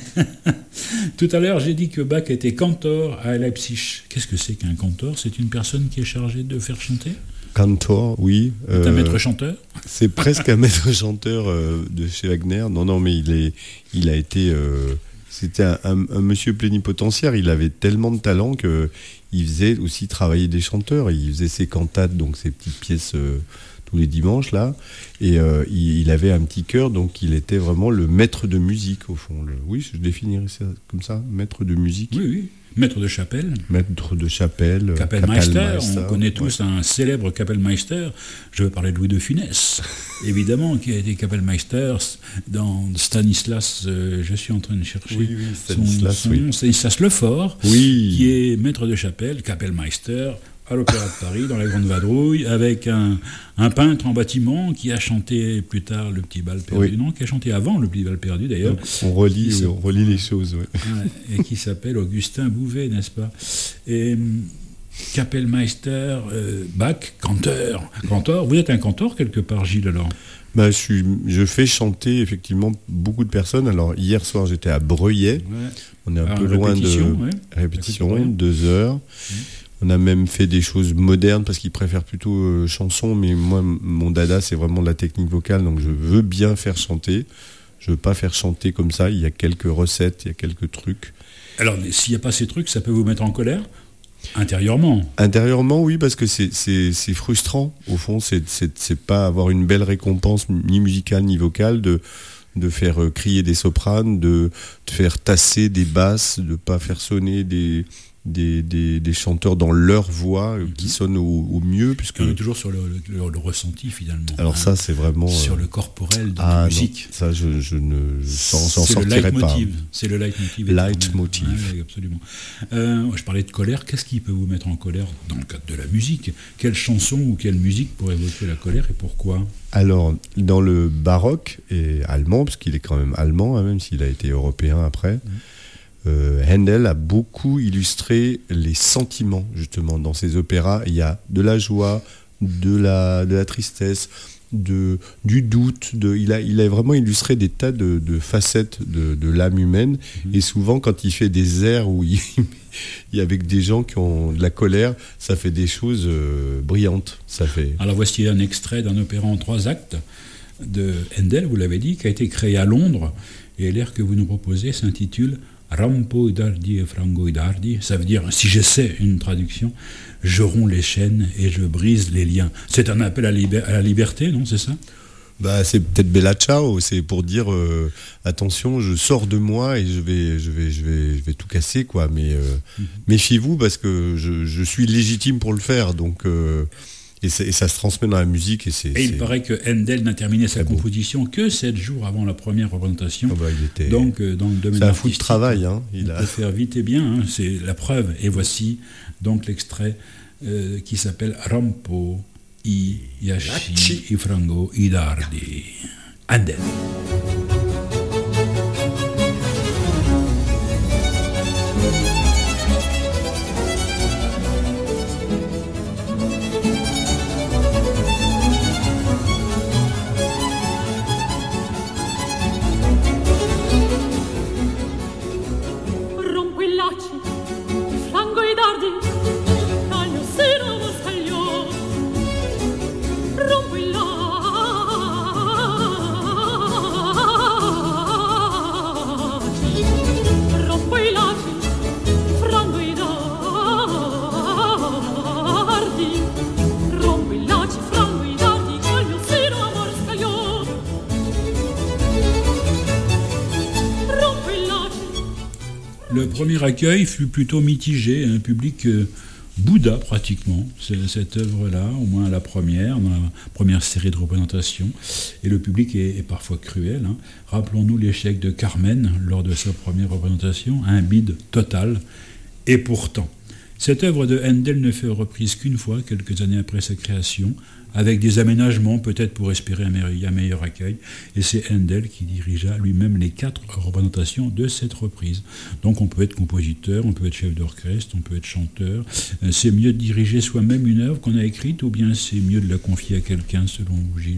Tout à l'heure, j'ai dit que Bach était cantor à Leipzig. Qu'est-ce que c'est qu'un cantor ? C'est une personne qui est chargée de faire chanter ? Cantor, oui. C'est euh, un maître chanteur ? C'est presque un maître chanteur euh, de chez Wagner. Non, non, mais il, est, il a été... Euh, C'était un, un, un monsieur plénipotentiaire, il avait tellement de talent qu'il faisait aussi travailler des chanteurs. Il faisait ses cantates, donc ses petites pièces euh, tous les dimanches, là. Et euh, il, il avait un petit chœur, donc il était vraiment le maître de musique, au fond. Le, oui, je définirais ça comme ça, maître de musique. Oui, oui. Maître de chapelle. Maître de chapelle. Kapellmeister. Kapellmeister. On connaît tous ouais. un célèbre Kapellmeister. Je veux parler de Louis de Funès, évidemment, qui a été Kapellmeister dans Stanislas. Euh, je suis en train de chercher oui, oui, Stanislas, son, son nom, oui. Stanislas Lefort, oui. qui est maître de chapelle, Kapellmeister, à l'Opéra de Paris, dans la Grande Vadrouille, avec un, un peintre en bâtiment qui a chanté plus tard Le Petit Bal Perdu, oui. non, qui a chanté avant Le Petit Bal Perdu d'ailleurs. Donc, on relit, oui, on relit les choses, oui. Ouais, et qui s'appelle Augustin Bouvet, n'est-ce pas ? Et Kapellmeister, euh, Bach, canteur. Cantor, vous êtes un cantor quelque part, Gilles, alors ? Bah, je, suis, je fais chanter effectivement beaucoup de personnes. Alors hier soir j'étais à Breuillet, ouais. On est un ah, peu loin de ouais. répétition, deux heures. Mmh. On a même fait des choses modernes parce qu'ils préfèrent plutôt euh, chansons, mais moi mon dada c'est vraiment de la technique vocale, donc je veux bien faire chanter. Je veux pas faire chanter comme ça. Il y a quelques recettes, il y a quelques trucs. Alors s'il n'y a pas ces trucs, ça peut vous mettre en colère ? Intérieurement. Intérieurement, oui, parce que c'est, c'est, c'est frustrant. Au fond, c'est, c'est, c'est pas avoir une belle récompense, ni musicale, ni vocale, de, de faire crier des sopranes, de, de faire tasser des basses, de pas faire sonner des, des, des, des chanteurs dans leur voix euh, qui sonnent au, au mieux. Puisque... On est toujours sur le, le, le, le ressenti finalement. Alors hein, ça c'est vraiment... Sur euh... le corporel de ah, la musique. Non, ça je, je ne s'en, s'en c'est sortirai le pas. C'est le leitmotiv. Leitmotiv. Ah, oui, absolument. Euh, je parlais de colère. Qu'est-ce qui peut vous mettre en colère dans le cadre de la musique? Quelle chanson ou quelle musique pour évoquer la colère et pourquoi? Alors, dans le baroque et allemand, parce qu'il est quand même allemand, hein, même s'il a été européen après, mmh. euh, Handel a beaucoup illustré les sentiments, justement. Dans ses opéras, il y a de la joie, de la, de la tristesse, de, du doute. De, il, a, il a vraiment illustré des tas de, de facettes de, de l'âme humaine. Mmh. Et souvent, quand il fait des airs où il... Et avec des gens qui ont de la colère, ça fait des choses euh, brillantes. Ça fait... Alors voici un extrait d'un opéra en trois actes de Handel, vous l'avez dit, qui a été créé à Londres. Et l'air que vous nous proposez s'intitule Rampo Dardi e Frango Dardi. Ça veut dire, si j'essaie une traduction, je romps les chaînes et je brise les liens. C'est un appel à, liber- à la liberté, non, c'est ça? Bah, c'est peut-être Bella Ciao, c'est pour dire euh, attention, je sors de moi et je vais, je vais, je vais, je vais tout casser, quoi. Mais euh, mm-hmm. méfiez-vous parce que je, je suis légitime pour le faire, donc euh, et, et ça se transmet dans la musique et c'est. Et c'est... il paraît que Handel n'a terminé sa Très composition beau. que sept jours avant la première représentation. Oh bah, il était... Donc euh, dans le domaine c'est un artistique, fou de travail, hein. Il on a... peut faire vite et bien, hein, c'est la preuve. Et voici donc l'extrait euh, qui s'appelle Rampo I Yashi I Frango I Dardi. Handel. Rompo i lacci, i frango i dardi, taglio seno lo scaglio, rompo i lacci. Le premier accueil fut plutôt mitigé, un public euh, Bouddha pratiquement, c'est, cette œuvre-là, au moins la première, dans la première série de représentations, et le public est, est parfois cruel. Hein. Rappelons-nous l'échec de Carmen lors de sa première représentation, un bide total, et pourtant. Cette œuvre de Handel ne fait reprise qu'une fois, quelques années après sa création, avec des aménagements peut-être pour espérer un meilleur, un meilleur accueil. Et c'est Handel qui dirigea lui-même les quatre représentations de cette reprise. Donc on peut être compositeur, on peut être chef d'orchestre, on peut être chanteur. C'est mieux de diriger soi-même une œuvre qu'on a écrite ou bien c'est mieux de la confier à quelqu'un, selon vous, Gilles?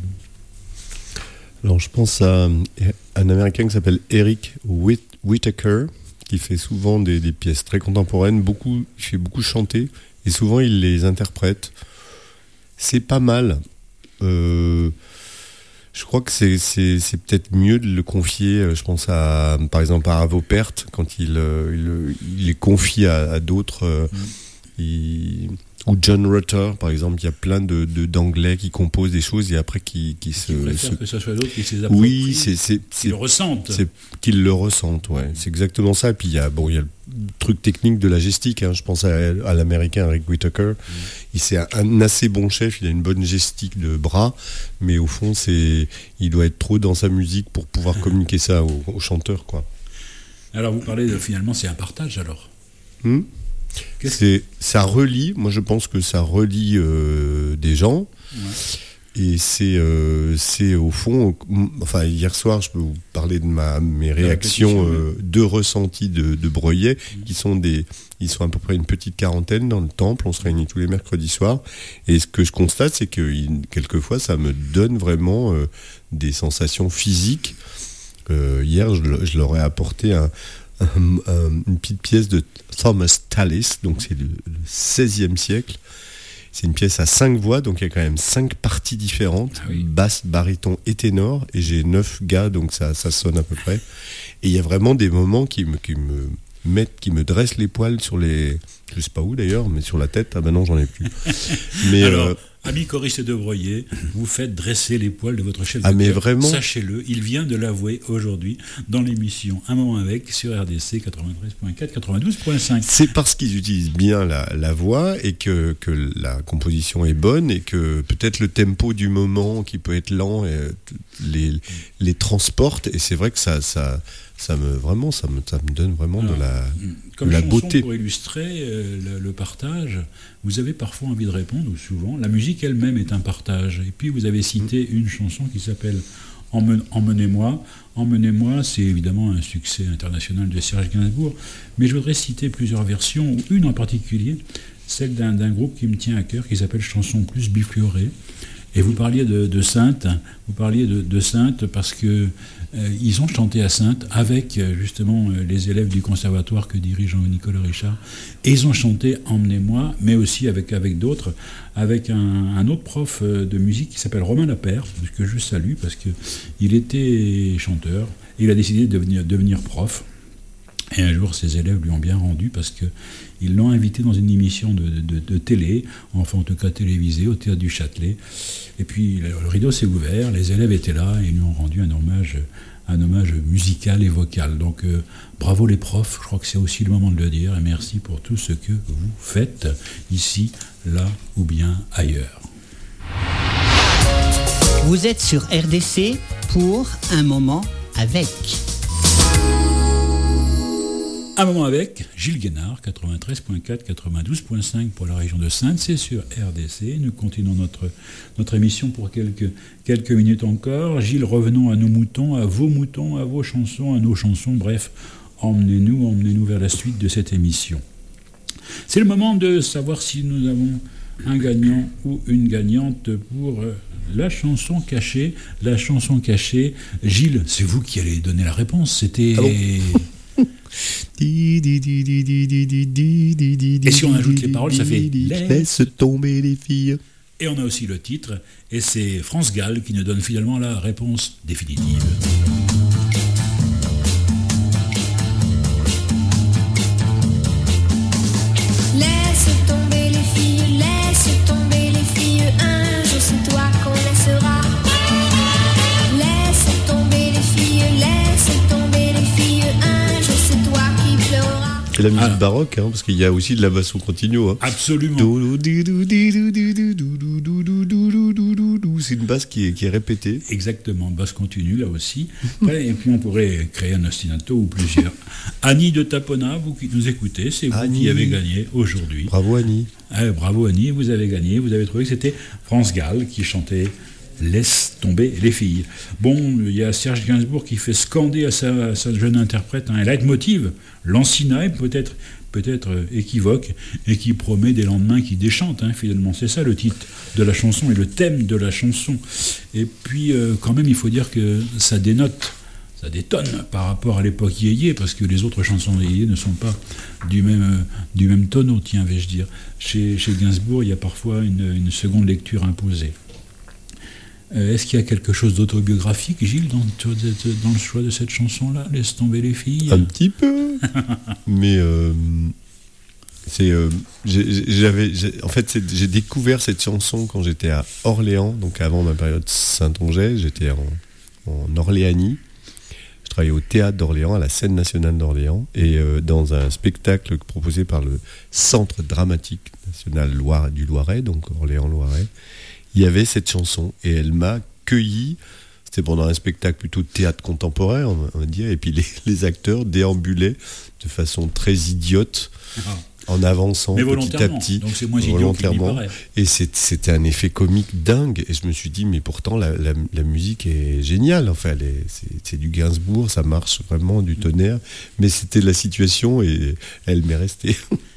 Alors je pense à un Américain qui s'appelle Eric Whit- Whittaker, qui fait souvent des, des pièces très contemporaines, beaucoup, il fait beaucoup chanter, et souvent il les interprète. C'est pas mal. Euh, je crois que c'est, c'est, c'est peut-être mieux de le confier, je pense à, par exemple à Arvo Pärt, quand il, il, il les confie à, à d'autres, euh, mmh. il, ou John Rutter, par exemple, il y a plein de, de, d'anglais qui composent des choses et après qui, qui se... préfèrent se... que ce soit d'autres qui se les approprient, oui, c'est, c'est, qui c'est, le ressentent. C'est, qu'ils le ressentent, ouais. C'est exactement ça. Et puis il y a, bon, il y a le truc technique de la gestique, hein. Je pense à, à l'américain Eric Whittaker. Mmh. Il, c'est un, un assez bon chef, il a une bonne gestique de bras, mais au fond, c'est, il doit être trop dans sa musique pour pouvoir communiquer ça au, au chanteur, quoi. Alors vous parlez de, finalement, c'est un partage alors mmh. C'est, ça relie, moi je pense que ça relie euh, des gens, ouais. Et c'est, euh, c'est au fond, enfin hier soir je peux vous parler de ma, mes réactions euh, de ressentis de, de Breuillet, mmh. qui sont des, ils sont à peu près une petite quarantaine dans le temple, on se réunit tous les mercredis soirs, et ce que je constate c'est que il, quelquefois ça me donne vraiment euh, des sensations physiques. Euh, hier je, je leur ai apporté un Un, un, une petite pièce de Thomas Tallis, donc c'est le, le seizième siècle. C'est une pièce à cinq voix, donc il y a quand même cinq parties différentes, ah oui. Basse, baryton et ténor, et j'ai neuf gars, donc ça, ça sonne à peu près. Et il y a vraiment des moments qui me, qui me mettent, qui me dressent les poils sur les, je sais pas où d'ailleurs, mais sur la tête. Ah ben non, j'en ai plus. Mais alors, euh, Ami choriste de Breuillet, vous faites dresser les poils de votre chef de Ah, mais chœur. vraiment ? Sachez-le, il vient de l'avouer aujourd'hui dans l'émission Un moment avec sur R D C quatre-vingt-treize virgule quatre, quatre-vingt-douze virgule cinq. C'est parce qu'ils utilisent bien la, la voix et que, que la composition est bonne et que peut-être le tempo du moment qui peut être lent et, les, les transporte. Et c'est vrai que ça, ça, ça me vraiment ça me, ça me donne vraiment Alors, de la, comme de la chanson, beauté. Pour illustrer euh, le, le partage, vous avez parfois envie de répondre, ou souvent, la musique elle-même est un partage. Et puis vous avez cité une chanson qui s'appelle Emmen- Emmenez-moi. Emmenez-moi, c'est évidemment un succès international de Serge Gainsbourg, mais je voudrais citer plusieurs versions, ou une en particulier, celle d'un, d'un groupe qui me tient à cœur, qui s'appelle Chanson Plus Biflorée. Et vous parliez de, de Sainte, vous parliez de, de Sainte parce que euh, ils ont chanté à Sainte avec euh, justement euh, les élèves du conservatoire que dirige Jean-Nicolas Richard, et ils ont chanté Emmenez-moi, mais aussi avec, avec d'autres, avec un, un autre prof de musique qui s'appelle Romain Lapère, que je salue parce qu'il était chanteur, et il a décidé de devenir, devenir prof. Et un jour, ses élèves lui ont bien rendu parce qu'ils l'ont invité dans une émission de, de, de télé, enfin en tout cas télévisée, au Théâtre du Châtelet. Et puis le, le rideau s'est ouvert, les élèves étaient là et ils lui ont rendu un hommage, un hommage musical et vocal. Donc euh, bravo les profs, je crois que c'est aussi le moment de le dire, et merci pour tout ce que vous faites ici, là ou bien ailleurs. Vous êtes sur R D C pour Un moment avec... Un moment avec Gilles Guénard, quatre-vingt-treize virgule quatre, quatre-vingt-douze virgule cinq pour la région de Sainte, c'est sur R D C. Nous continuons notre, notre émission pour quelques, quelques minutes encore. Gilles, revenons à nos moutons, à vos moutons, à vos chansons, à nos chansons. Bref, emmenez-nous, emmenez-nous vers la suite de cette émission. C'est le moment de savoir si nous avons un gagnant ou une gagnante pour la chanson cachée. La chanson cachée, Gilles, c'est vous qui allez donner la réponse. C'était... Ah bon. Et si on ajoute les paroles, ça fait Laisse tomber les filles. Et on a aussi le titre, et c'est France Gall qui nous donne finalement la réponse définitive. Laisse tomber les filles, laisse tomber les filles, un jour c'est toi qu'on laissera. Laisse tomber les filles, laisse tomber les filles, un jour c'est toi qui pleuras. Et la musique ah. baroque, hein, parce qu'il y a aussi de la basson continue. Hein. Absolument. C'est une basse qui est, qui est répétée. Exactement, basse continue là aussi. Et puis on pourrait créer un ostinato ou plusieurs. Annie de Tapona, vous qui nous écoutez, c'est vous Annie. qui avez gagné aujourd'hui. Bravo Annie. Ah, bravo Annie, vous avez gagné. Vous avez trouvé que c'était France Gall qui chantait Laisse tomber les filles. Bon, il y a Serge Gainsbourg qui fait scander à sa, à sa jeune interprète un leitmotiv, Lancinaille, peut-être, peut-être équivoque, et qui promet des lendemains qui déchantent, hein, finalement. C'est ça le titre de la chanson et le thème de la chanson. Et puis, euh, quand même, il faut dire que ça dénote, ça détonne par rapport à l'époque yéyé, parce que les autres chansons de yéyé ne sont pas du même, euh, du même tonneau, tiens, vais-je dire. Chez, chez Gainsbourg, il y a parfois une, une seconde lecture imposée. Euh, est-ce qu'il y a quelque chose d'autobiographique, Gilles, dans, dans le choix de cette chanson-là, Laisse tomber les filles? Un petit peu. Mais euh, c'est, euh, j'ai, j'avais, j'ai, en fait, c'est, j'ai découvert cette chanson quand j'étais à Orléans, donc avant ma période Saint-Onget. J'étais en, en Orléanie. Je travaillais au théâtre d'Orléans, à la scène nationale d'Orléans, et euh, dans un spectacle proposé par le Centre dramatique national Loire, du Loiret, donc Orléans-Loiret. Il y avait cette chanson et elle m'a cueilli. C'était pendant un spectacle plutôt de théâtre contemporain, on va dire, et puis les, les acteurs déambulaient de façon très idiote, ah. en avançant petit à petit, donc c'est moins volontairement. Et c'est, c'était un effet comique dingue. Et je me suis dit, mais pourtant la, la, la musique est géniale. Enfin, elle est, c'est, c'est du Gainsbourg, ça marche vraiment du tonnerre. Mais c'était la situation et elle m'est restée.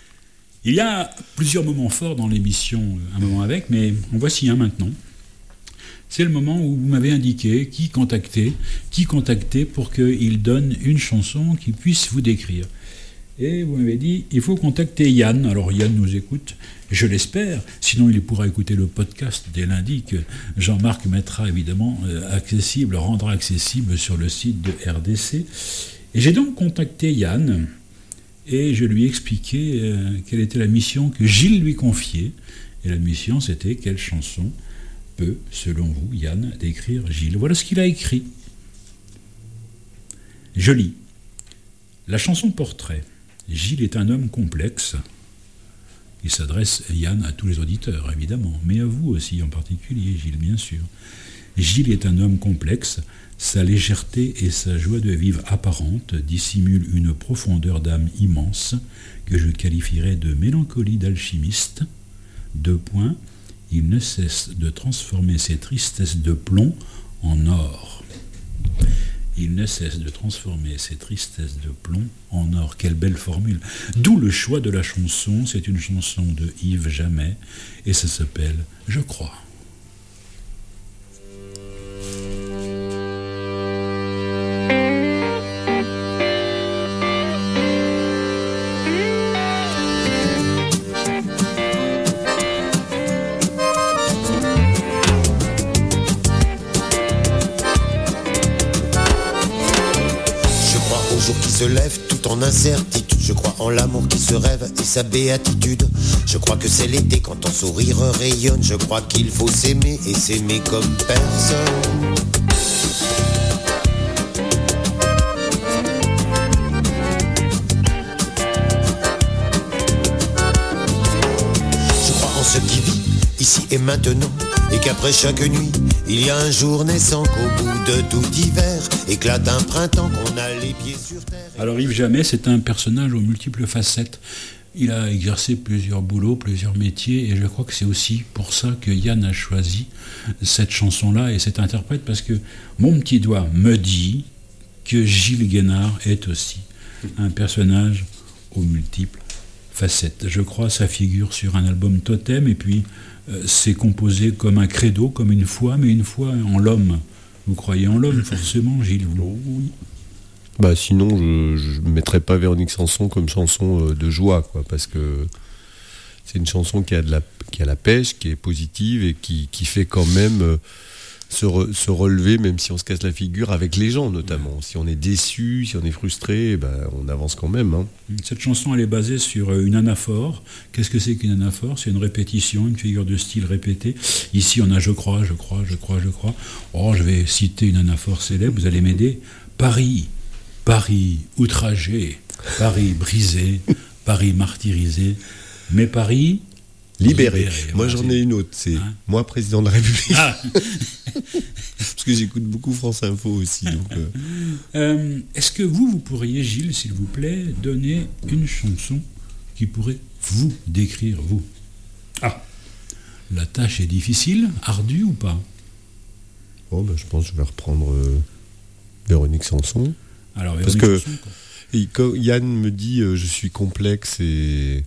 Il y a plusieurs moments forts dans l'émission Un moment avec, mais en voici un maintenant. C'est le moment où vous m'avez indiqué qui contacter, qui contacter pour qu'il donne une chanson qui puisse vous décrire. Et vous m'avez dit, il faut contacter Yann. Alors Yann nous écoute, je l'espère, sinon il pourra écouter le podcast dès lundi que Jean-Marc mettra évidemment accessible, rendra accessible sur le site de R D C. Et j'ai donc contacté Yann, et je lui ai expliqué euh, quelle était la mission que Gilles lui confiait. Et la mission, c'était quelle chanson peut, selon vous, Yann, décrire Gilles? Voilà ce qu'il a écrit. Je lis. La chanson Portrait. Gilles est un homme complexe. Il s'adresse, Yann, à tous les auditeurs, évidemment, mais à vous aussi en particulier, Gilles, bien sûr. Gilles est un homme complexe. Sa légèreté et sa joie de vivre apparente dissimulent une profondeur d'âme immense que je qualifierais de mélancolie d'alchimiste. Deux points. Il ne cesse de transformer ses tristesses de plomb en or. Il ne cesse de transformer ses tristesses de plomb en or. Quelle belle formule. D'où le choix de la chanson. C'est une chanson de Yves Jamais et ça s'appelle « Je crois ». Se lève tout en incertitude. Je crois en l'amour qui se rêve et sa béatitude. Je crois que c'est l'été quand ton sourire rayonne. Je crois qu'il faut s'aimer et s'aimer comme personne. Je crois en ce qui vit ici et maintenant, et qu'après chaque nuit, il y a un jour naissant, qu'au bout de tout hiver, éclate un printemps, qu'on a les pieds sur terre. Alors Yves Jamais, c'est un personnage aux multiples facettes. Il a exercé plusieurs boulots, plusieurs métiers, et je crois que c'est aussi pour ça que Yann a choisi cette chanson-là et cet interprète, parce que mon petit doigt me dit que Gilles Guénard est aussi un personnage aux multiples facettes. Je crois sa figure sur un album Totem, et puis euh, c'est composé comme un credo, comme une foi, mais une foi en l'homme. Vous croyez en l'homme, forcément, Gilles? Oui. Bah sinon, je ne mettrais pas Véronique Sanson comme chanson euh, de joie, quoi, parce que c'est une chanson qui a, de la, qui a la pêche, qui est positive et qui, qui fait quand même euh, se, re, se relever, même si on se casse la figure, avec les gens notamment. Ouais. Si on est déçu, si on est frustré, bah, on avance quand même. Hein. Cette chanson, elle est basée sur une anaphore. Qu'est-ce que c'est qu'une anaphore? C'est une répétition, une figure de style répétée. Ici, on a je crois, je crois, je crois, je crois. Oh, je vais citer une anaphore célèbre, vous allez m'aider. Paris. Paris outragé, Paris brisé, Paris martyrisé, mais Paris libéré. libéré. Moi voilà, j'en ai une autre, c'est hein moi président de la République. Ah. Parce que j'écoute beaucoup France Info aussi. Donc, euh... Euh, est-ce que vous, vous pourriez, Gilles, s'il vous plaît, donner une chanson qui pourrait vous décrire, vous? Ah, la tâche est difficile, ardue ou pas? Oh, ben, je pense que je vais reprendre euh, Véronique Sanson. Alors, parce que chanson, et quand Yann me dit euh, je suis complexe et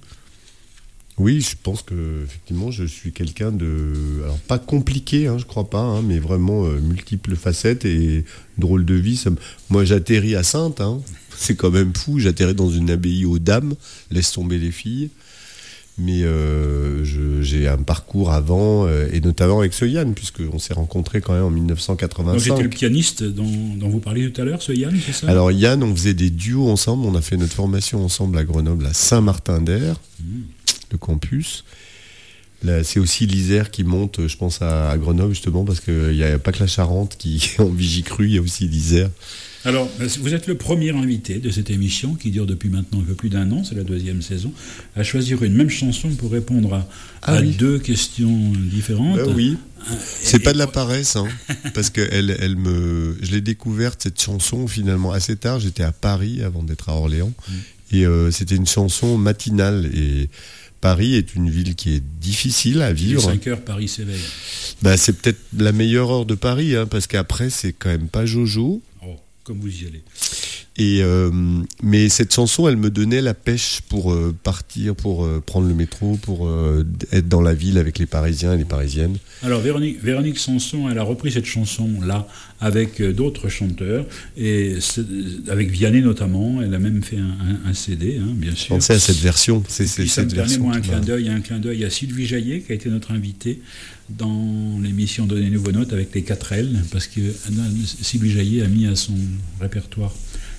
oui, je pense que effectivement je suis quelqu'un de alors pas compliqué, hein, je crois pas, hein, mais vraiment euh, multiples facettes et drôle de vie. Ça me... Moi, j'atterris à Saintes, hein, c'est quand même fou. J'atterris dans une abbaye aux dames, laisse tomber les filles. Mais euh, je, j'ai un parcours avant, euh, et notamment avec ce Yann, puisqu'on s'est rencontrés quand même en dix-neuf cent quatre-vingt-cinq. Donc j'étais le pianiste dont, dont vous parliez tout à l'heure, ce Yann, c'est ça? Alors Yann, on faisait des duos ensemble, on a fait notre formation ensemble à Grenoble, à Saint-Martin-d'Air, mmh. le campus. Là, c'est aussi l'Isère qui monte, je pense, à, à Grenoble, justement, parce qu'il n'y a pas que la Charente qui est en Vigicru, il y a aussi l'Isère. Alors, vous êtes le premier invité de cette émission qui dure depuis maintenant un peu plus d'un an, c'est la deuxième saison, à choisir une même chanson pour répondre à, ah à oui. deux questions différentes. Ben oui, euh, c'est et, pas et... de la paresse, hein, parce que elle, elle me, je l'ai découverte cette chanson finalement assez tard. J'étais à Paris avant d'être à Orléans, mmh. et euh, c'était une chanson matinale. Et Paris est une ville qui est difficile à vivre. À cinq heures, Paris s'éveille. Ben, c'est peut-être la meilleure heure de Paris, hein, parce qu'après c'est quand même pas Jojo. Oh. Comme vous y allez. Et euh, mais cette chanson, elle me donnait la pêche pour euh, partir, pour euh, prendre le métro, pour euh, être dans la ville avec les Parisiens et les Parisiennes. Alors Véronique, Véronique Sanson, elle a repris cette chanson-là avec euh, d'autres chanteurs, et avec Vianney notamment. Elle a même fait un, un, un C D, hein, bien sûr. Pensez à cette version. C'est, c'est ça cette me permet version moi un clin d'œil, un clin d'œil à Sylvie Jaillet, qui a été notre invitée dans l'émission Donner Nouveau Notes avec les quatre L, parce que Sylvie Jaillet a mis à son répertoire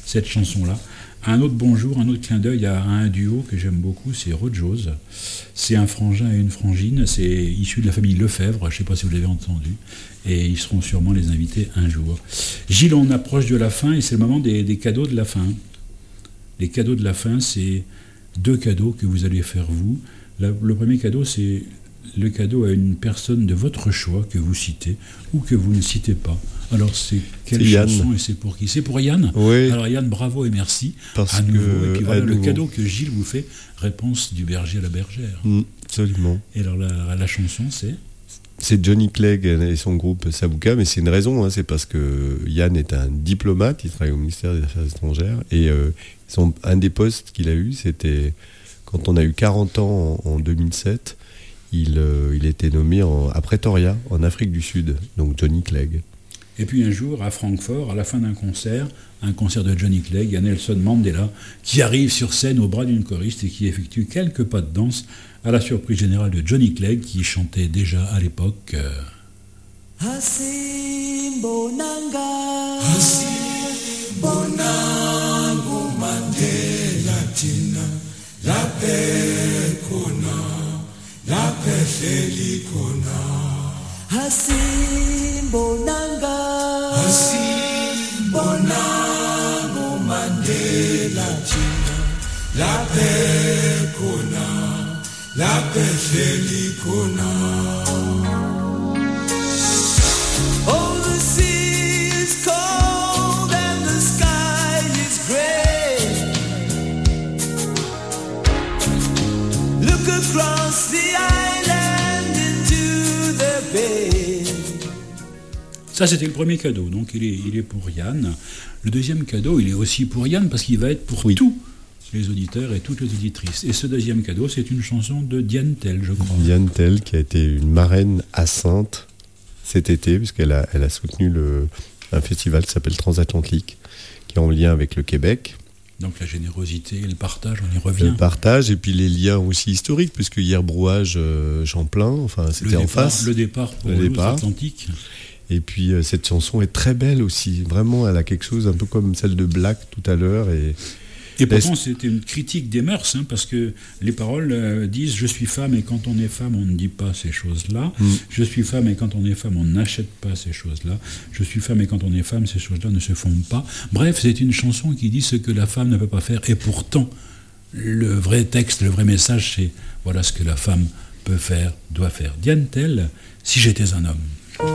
cette chanson-là. Un autre bonjour, un autre clin d'œil à un duo que j'aime beaucoup, c'est Rojos. C'est un frangin et une frangine, c'est issu de la famille Lefebvre, je ne sais pas si vous l'avez entendu, et ils seront sûrement les invités un jour. Gilles, on approche de la fin et c'est le moment des, des cadeaux de la fin. Les cadeaux de la fin, c'est deux cadeaux que vous allez faire vous. La, le premier cadeau, c'est le cadeau à une personne de votre choix que vous citez ou que vous ne citez pas. Alors c'est quelle c'est chanson Yann. Et c'est pour qui? C'est pour Yann. Oui. Alors Yann, bravo et merci. Parce à nouveau. que, et puis voilà à le nouveau. cadeau que Gilles vous fait, réponse du berger à la bergère. Mm, absolument. Et alors la, la chanson, c'est C'est Johnny Clegg et son groupe Sabuka, mais c'est une raison, hein, c'est parce que Yann est un diplomate, il travaille au ministère des Affaires étrangères, et euh, son, un des postes qu'il a eu, c'était quand on a eu quarante ans en, en deux mille sept, il, euh, il était nommé en, à Pretoria, en Afrique du Sud, donc Johnny Clegg. Et puis un jour, à Francfort, à la fin d'un concert, un concert de Johnny Clegg, il y a Nelson Mandela qui arrive sur scène au bras d'une choriste et qui effectue quelques pas de danse à la surprise générale de Johnny Clegg qui chantait déjà à l'époque euh... Hasimbonanga Hasimbonangu Mandela tina La pekona La pehleli kona Hasimbonanga Hasimbonangu Mandela tina La pekona La pehleli kona Oh, the sea is cold and the sky is gray. Look across the island into the bay. Ça, c'était le premier cadeau, donc il est, il est pour Yann. Le deuxième cadeau, il est aussi pour Yann parce qu'il va être pour Oui. tous les auditeurs et toutes les auditrices. Et ce deuxième cadeau, c'est une chanson de Diane Tell, je crois. Diane Tell, qui a été une marraine à Sainte cet été, puisqu'elle a, elle a soutenu le, un festival qui s'appelle Transatlantique, qui est en lien avec le Québec. Donc la générosité et le partage, on y revient. Le partage et puis les liens aussi historiques, puisque hier Brouage, euh, Champlain, enfin c'était le en départ, face. Le départ pour Le départ. l'Outre-Atlantique. Et puis euh, cette chanson est très belle aussi. Vraiment, elle a quelque chose un peu comme celle de Black tout à l'heure. Et, Et pourtant, c'était une critique des mœurs, hein, parce que les paroles euh, disent « Je suis femme et quand on est femme, on ne dit pas ces choses-là. Mm. Je suis femme et quand on est femme, on n'achète pas ces choses-là. Je suis femme et quand on est femme, ces choses-là ne se font pas. » Bref, c'est une chanson qui dit ce que la femme ne peut pas faire. Et pourtant, le vrai texte, le vrai message, c'est « Voilà ce que la femme peut faire, doit faire. » Diane Tell, « Si j'étais un homme ».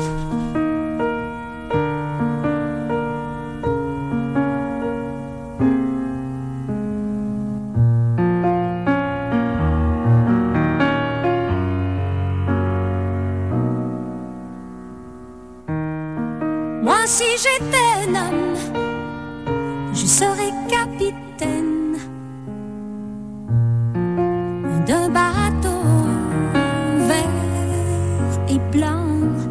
Moi, si j'étais un homme, je serais capitaine d'un bateau vert et blanc,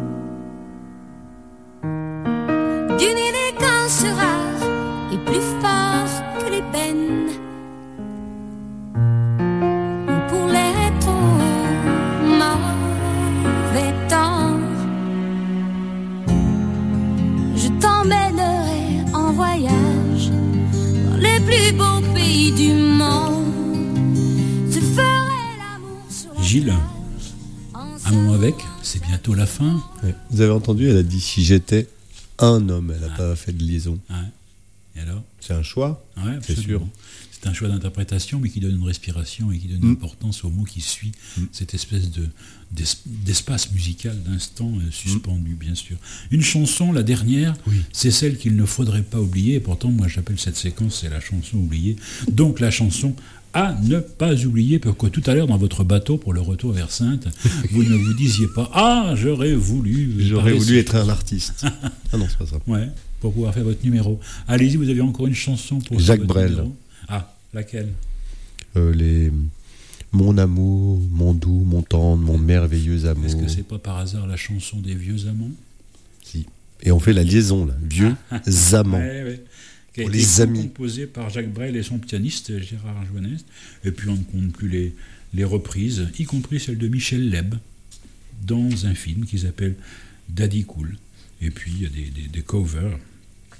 d'une élégance rare et plus fort que les peines. Pour les trop mauvais temps, je t'emmènerai en voyage dans les plus beaux pays du monde. Je ferai l'amour sur la Gilles, plage, un moment avec, c'est bientôt la fin. ouais. Vous avez entendu, elle a dit si j'étais un homme, elle n'a Ah. pas fait de liaison. Ouais. Et alors? C'est un choix, Ouais, c'est absolument. sûr. C'est un choix d'interprétation, mais qui donne une respiration et qui donne Mm. une importance au mot qui suit, Mm. cette espèce de, d'es- d'espace musical, d'instant euh, suspendu, bien sûr. Une chanson, la dernière, Oui. c'est celle qu'il ne faudrait pas oublier, et pourtant, moi, j'appelle cette séquence, c'est la chanson oubliée. Donc, la chanson à ne pas oublier, parce que tout à l'heure, dans votre bateau, pour le retour vers Sainte, vous ne vous disiez pas « Ah, j'aurais voulu... » J'aurais parler voulu ce- être un artiste. Ah non, c'est pas ça. Ouais, pour pouvoir faire votre numéro. Allez-y, vous avez encore une chanson pour Jacques faire votre Brel. numéro. Ah, laquelle? Euh, les... Mon amour, mon doux, mon tendre, mon merveilleux amour. Est-ce que c'est pas par hasard la chanson des vieux amants? Si. Et on fait la liaison, là. Vieux amants. Ouais, ouais. Qui a Pour été les amis. composée par Jacques Brel et son pianiste Gérard Joannès. Et puis on ne compte plus les, les reprises, y compris celle de Michel Leb, dans un film qui s'appelle Daddy Cool. Et puis il y a des, des, des covers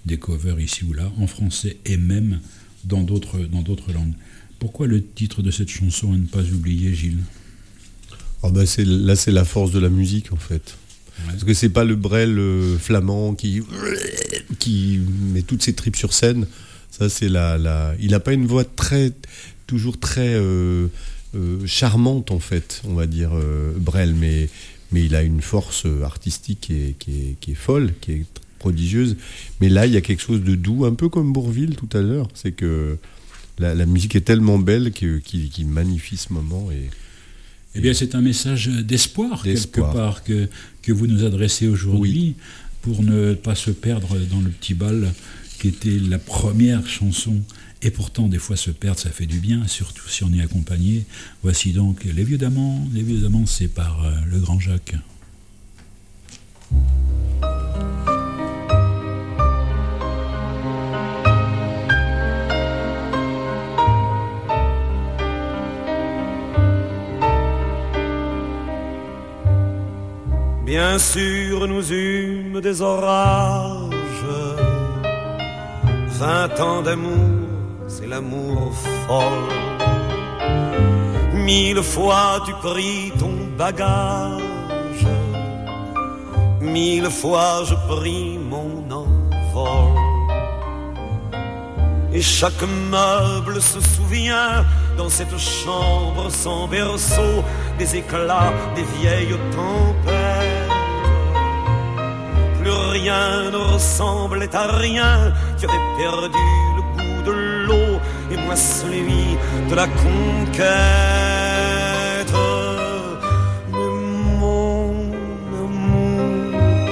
des covers ici ou là, en français et même dans d'autres, dans d'autres langues. Pourquoi le titre de cette chanson à ne pas oublier, Gilles ? Oh bah c'est, là, c'est la force de la musique, en fait. Ouais. Parce que c'est pas le Brel euh, flamand qui, qui met toutes ses tripes sur scène. Ça, c'est la, la... Il n'a pas une voix très, toujours très euh, euh, charmante, en fait, on va dire, euh, Brel, mais, mais il a une force artistique qui est, qui est, qui est folle, qui est prodigieuse. Mais là, il y a quelque chose de doux, un peu comme Bourvil tout à l'heure. C'est que la, la musique est tellement belle qu'il, qu'il, qu'il magnifie ce moment. Et, Eh bien, c'est un message d'espoir, d'espoir. quelque part, que, que vous nous adressez aujourd'hui, oui. pour ne pas se perdre dans le petit bal qui était la première chanson. Et pourtant, des fois, se perdre, ça fait du bien, surtout si on est accompagné. Voici donc Les Vieux d'Amants. Les Vieux d'Amants, c'est par euh, le Grand Jacques. Bien sûr, nous eûmes des orages. Vingt ans d'amour, c'est l'amour folle. Mille fois tu pris ton bagage. Mille fois je pris mon envol. Et chaque meuble se souvient, dans cette chambre sans berceau, des éclats des vieilles tempêtes. Plus rien ne ressemblait à rien, tu avais perdu le goût de l'eau, et moi celui de la conquête. Mais mon amour,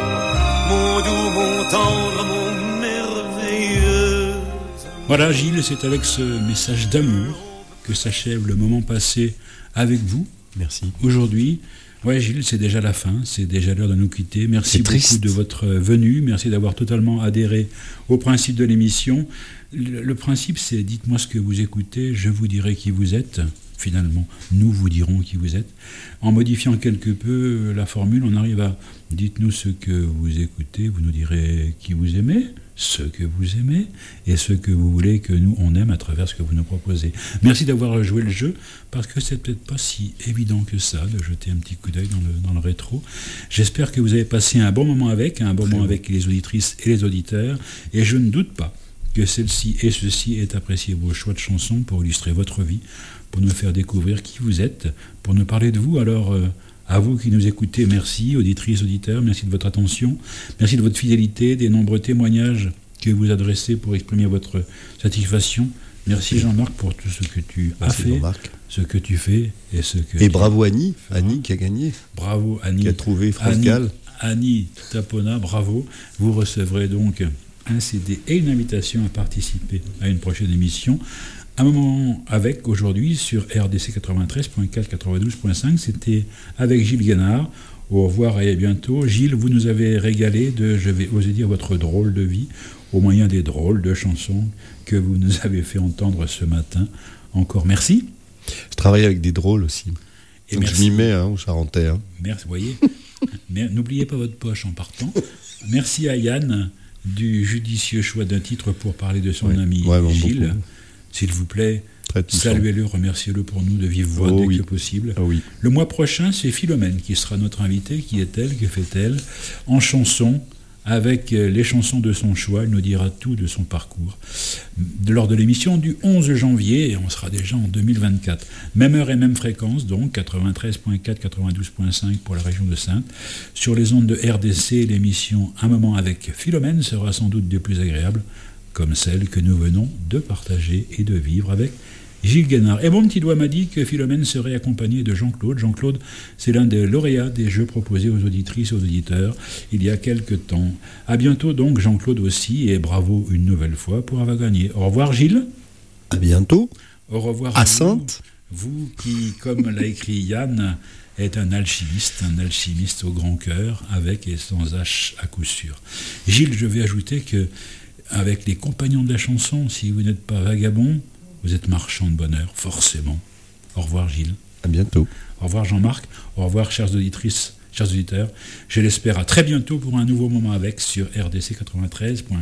mon doux, mon tendre, mon merveilleux. Voilà, Gilles, c'est avec ce message d'amour que s'achève le moment passé avec vous. Merci. Aujourd'hui, ouais, Gilles, c'est déjà la fin, c'est déjà l'heure de nous quitter. Merci beaucoup triste. de votre venue, merci d'avoir totalement adhéré au principe de l'émission. Le, le principe, c'est dites-moi ce que vous écoutez, je vous dirai qui vous êtes. Finalement, nous vous dirons qui vous êtes. En modifiant quelque peu la formule, on arrive à dites-nous ce que vous écoutez, vous nous direz qui vous aimez, ce que vous aimez et ce que vous voulez que nous on aime à travers ce que vous nous proposez. Merci d'avoir joué le jeu, parce que c'est peut-être pas si évident que ça de jeter un petit coup d'œil dans le, dans le rétro. J'espère que vous avez passé un bon moment avec, un bon Très moment bon. avec les auditrices et les auditeurs, et je ne doute pas que celle-ci et ceci aient apprécié vos choix de chansons pour illustrer votre vie, pour nous faire découvrir qui vous êtes, pour nous parler de vous. Alors euh, à vous qui nous écoutez, merci, auditrices, auditeurs, merci de votre attention, merci de votre fidélité, des nombreux témoignages que vous adressez pour exprimer votre satisfaction. Merci Jean-Marc pour tout ce que tu as merci fait, Jean-Marc. ce que tu fais et ce que Et bravo Annie, feras. Annie qui a gagné. Bravo Annie. Qui a trouvé France Gall. Annie Tapona, bravo. Vous recevrez donc un C D et une invitation à participer à une prochaine émission. Un moment avec, aujourd'hui, sur R D C quatre-vingt-treize point quatre, quatre-vingt-douze point cinq, c'était avec Gilles Guénard. Au revoir et à bientôt. Gilles, vous nous avez régalé de, je vais oser dire, votre drôle de vie, au moyen des drôles de chansons que vous nous avez fait entendre ce matin. Encore merci. Je travaille avec des drôles aussi. Et donc je m'y mets, hein, au Charentais. Hein. Merci, vous voyez. Mais n'oubliez pas votre poche en partant. Merci à Yann du judicieux choix d'un titre pour parler de son oui, ami Gilles. Beaucoup. S'il vous plaît, saluez-le, remerciez-le pour nous de vive voix oh, dès oui. que possible. Oh, oui. Le mois prochain, c'est Philomène qui sera notre invitée. Qui est-elle? Que fait-elle? En chanson, avec les chansons de son choix. Elle nous dira tout de son parcours. Lors de l'émission du onze janvier, et on sera déjà en deux mille vingt-quatre. Même heure et même fréquence, donc quatre-vingt-treize point quatre, quatre-vingt-douze point cinq pour la région de Saintes. Sur les ondes de R D C, l'émission Un moment avec Philomène sera sans doute des plus agréables, comme celle que nous venons de partager et de vivre avec Gilles Guénard. Et mon petit doigt m'a dit que Philomène serait accompagnée de Jean-Claude. Jean-Claude, c'est l'un des lauréats des jeux proposés aux auditrices et aux auditeurs il y a quelque temps. À bientôt donc, Jean-Claude aussi, et bravo une nouvelle fois pour avoir gagné. Au revoir Gilles. À bientôt. Au revoir à, à Saintes. Vous, vous qui, comme l'a écrit Yann, est un alchimiste, un alchimiste au grand cœur, avec et sans H à coup sûr. Gilles, je vais ajouter que avec les compagnons de la chanson, si vous n'êtes pas vagabond, vous êtes marchand de bonheur, forcément. Au revoir Gilles. À bientôt. Au revoir Jean-Marc. Au revoir chères auditrices, chers auditeurs. Je l'espère à très bientôt pour un nouveau moment avec sur R D C quatre-vingt-treize point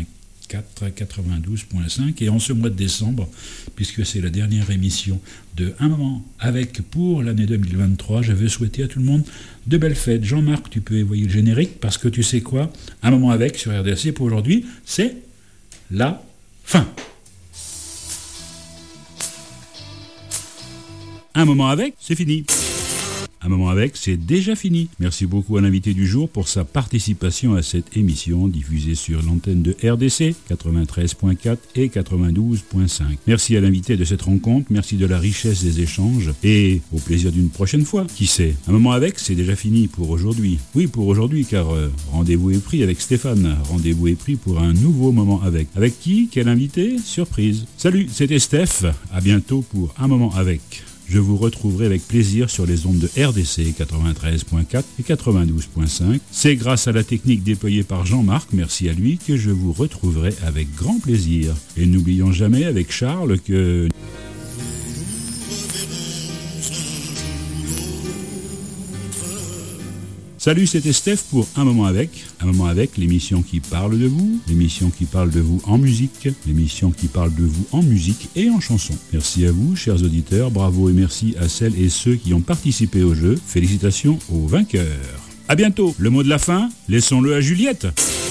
quatre, quatre-vingt-douze virgule cinq. Et en ce mois de décembre, puisque c'est la dernière émission de Un moment avec pour l'année deux mille vingt-trois, je veux souhaiter à tout le monde de belles fêtes. Jean-Marc, tu peux envoyer le générique parce que tu sais quoi, Un moment avec sur R D C pour aujourd'hui, c'est la fin. Un moment avec, c'est fini. Un moment avec, c'est déjà fini. Merci beaucoup à l'invité du jour pour sa participation à cette émission diffusée sur l'antenne de R D C quatre-vingt-treize virgule quatre et quatre-vingt-douze virgule cinq. Merci à l'invité de cette rencontre, merci de la richesse des échanges et au plaisir d'une prochaine fois. Qui sait? Un moment avec, c'est déjà fini pour aujourd'hui. Oui, pour aujourd'hui, car euh, rendez-vous est pris avec Stéphane. Rendez-vous est pris pour un nouveau moment avec. Avec qui? Quel invité? Surprise. Salut, c'était Steph. À bientôt pour Un moment avec. Je vous retrouverai avec plaisir sur les ondes de R D C quatre-vingt-treize virgule quatre et quatre-vingt-douze virgule cinq. C'est grâce à la technique déployée par Jean-Marc, merci à lui, que je vous retrouverai avec grand plaisir. Et n'oublions jamais avec Charles que... Salut, c'était Steph pour Un moment avec. Un moment avec, l'émission qui parle de vous, l'émission qui parle de vous en musique, l'émission qui parle de vous en musique et en chanson. Merci à vous, chers auditeurs, bravo et merci à celles et ceux qui ont participé au jeu. Félicitations aux vainqueurs. À bientôt. Le mot de la fin, laissons-le à Juliette.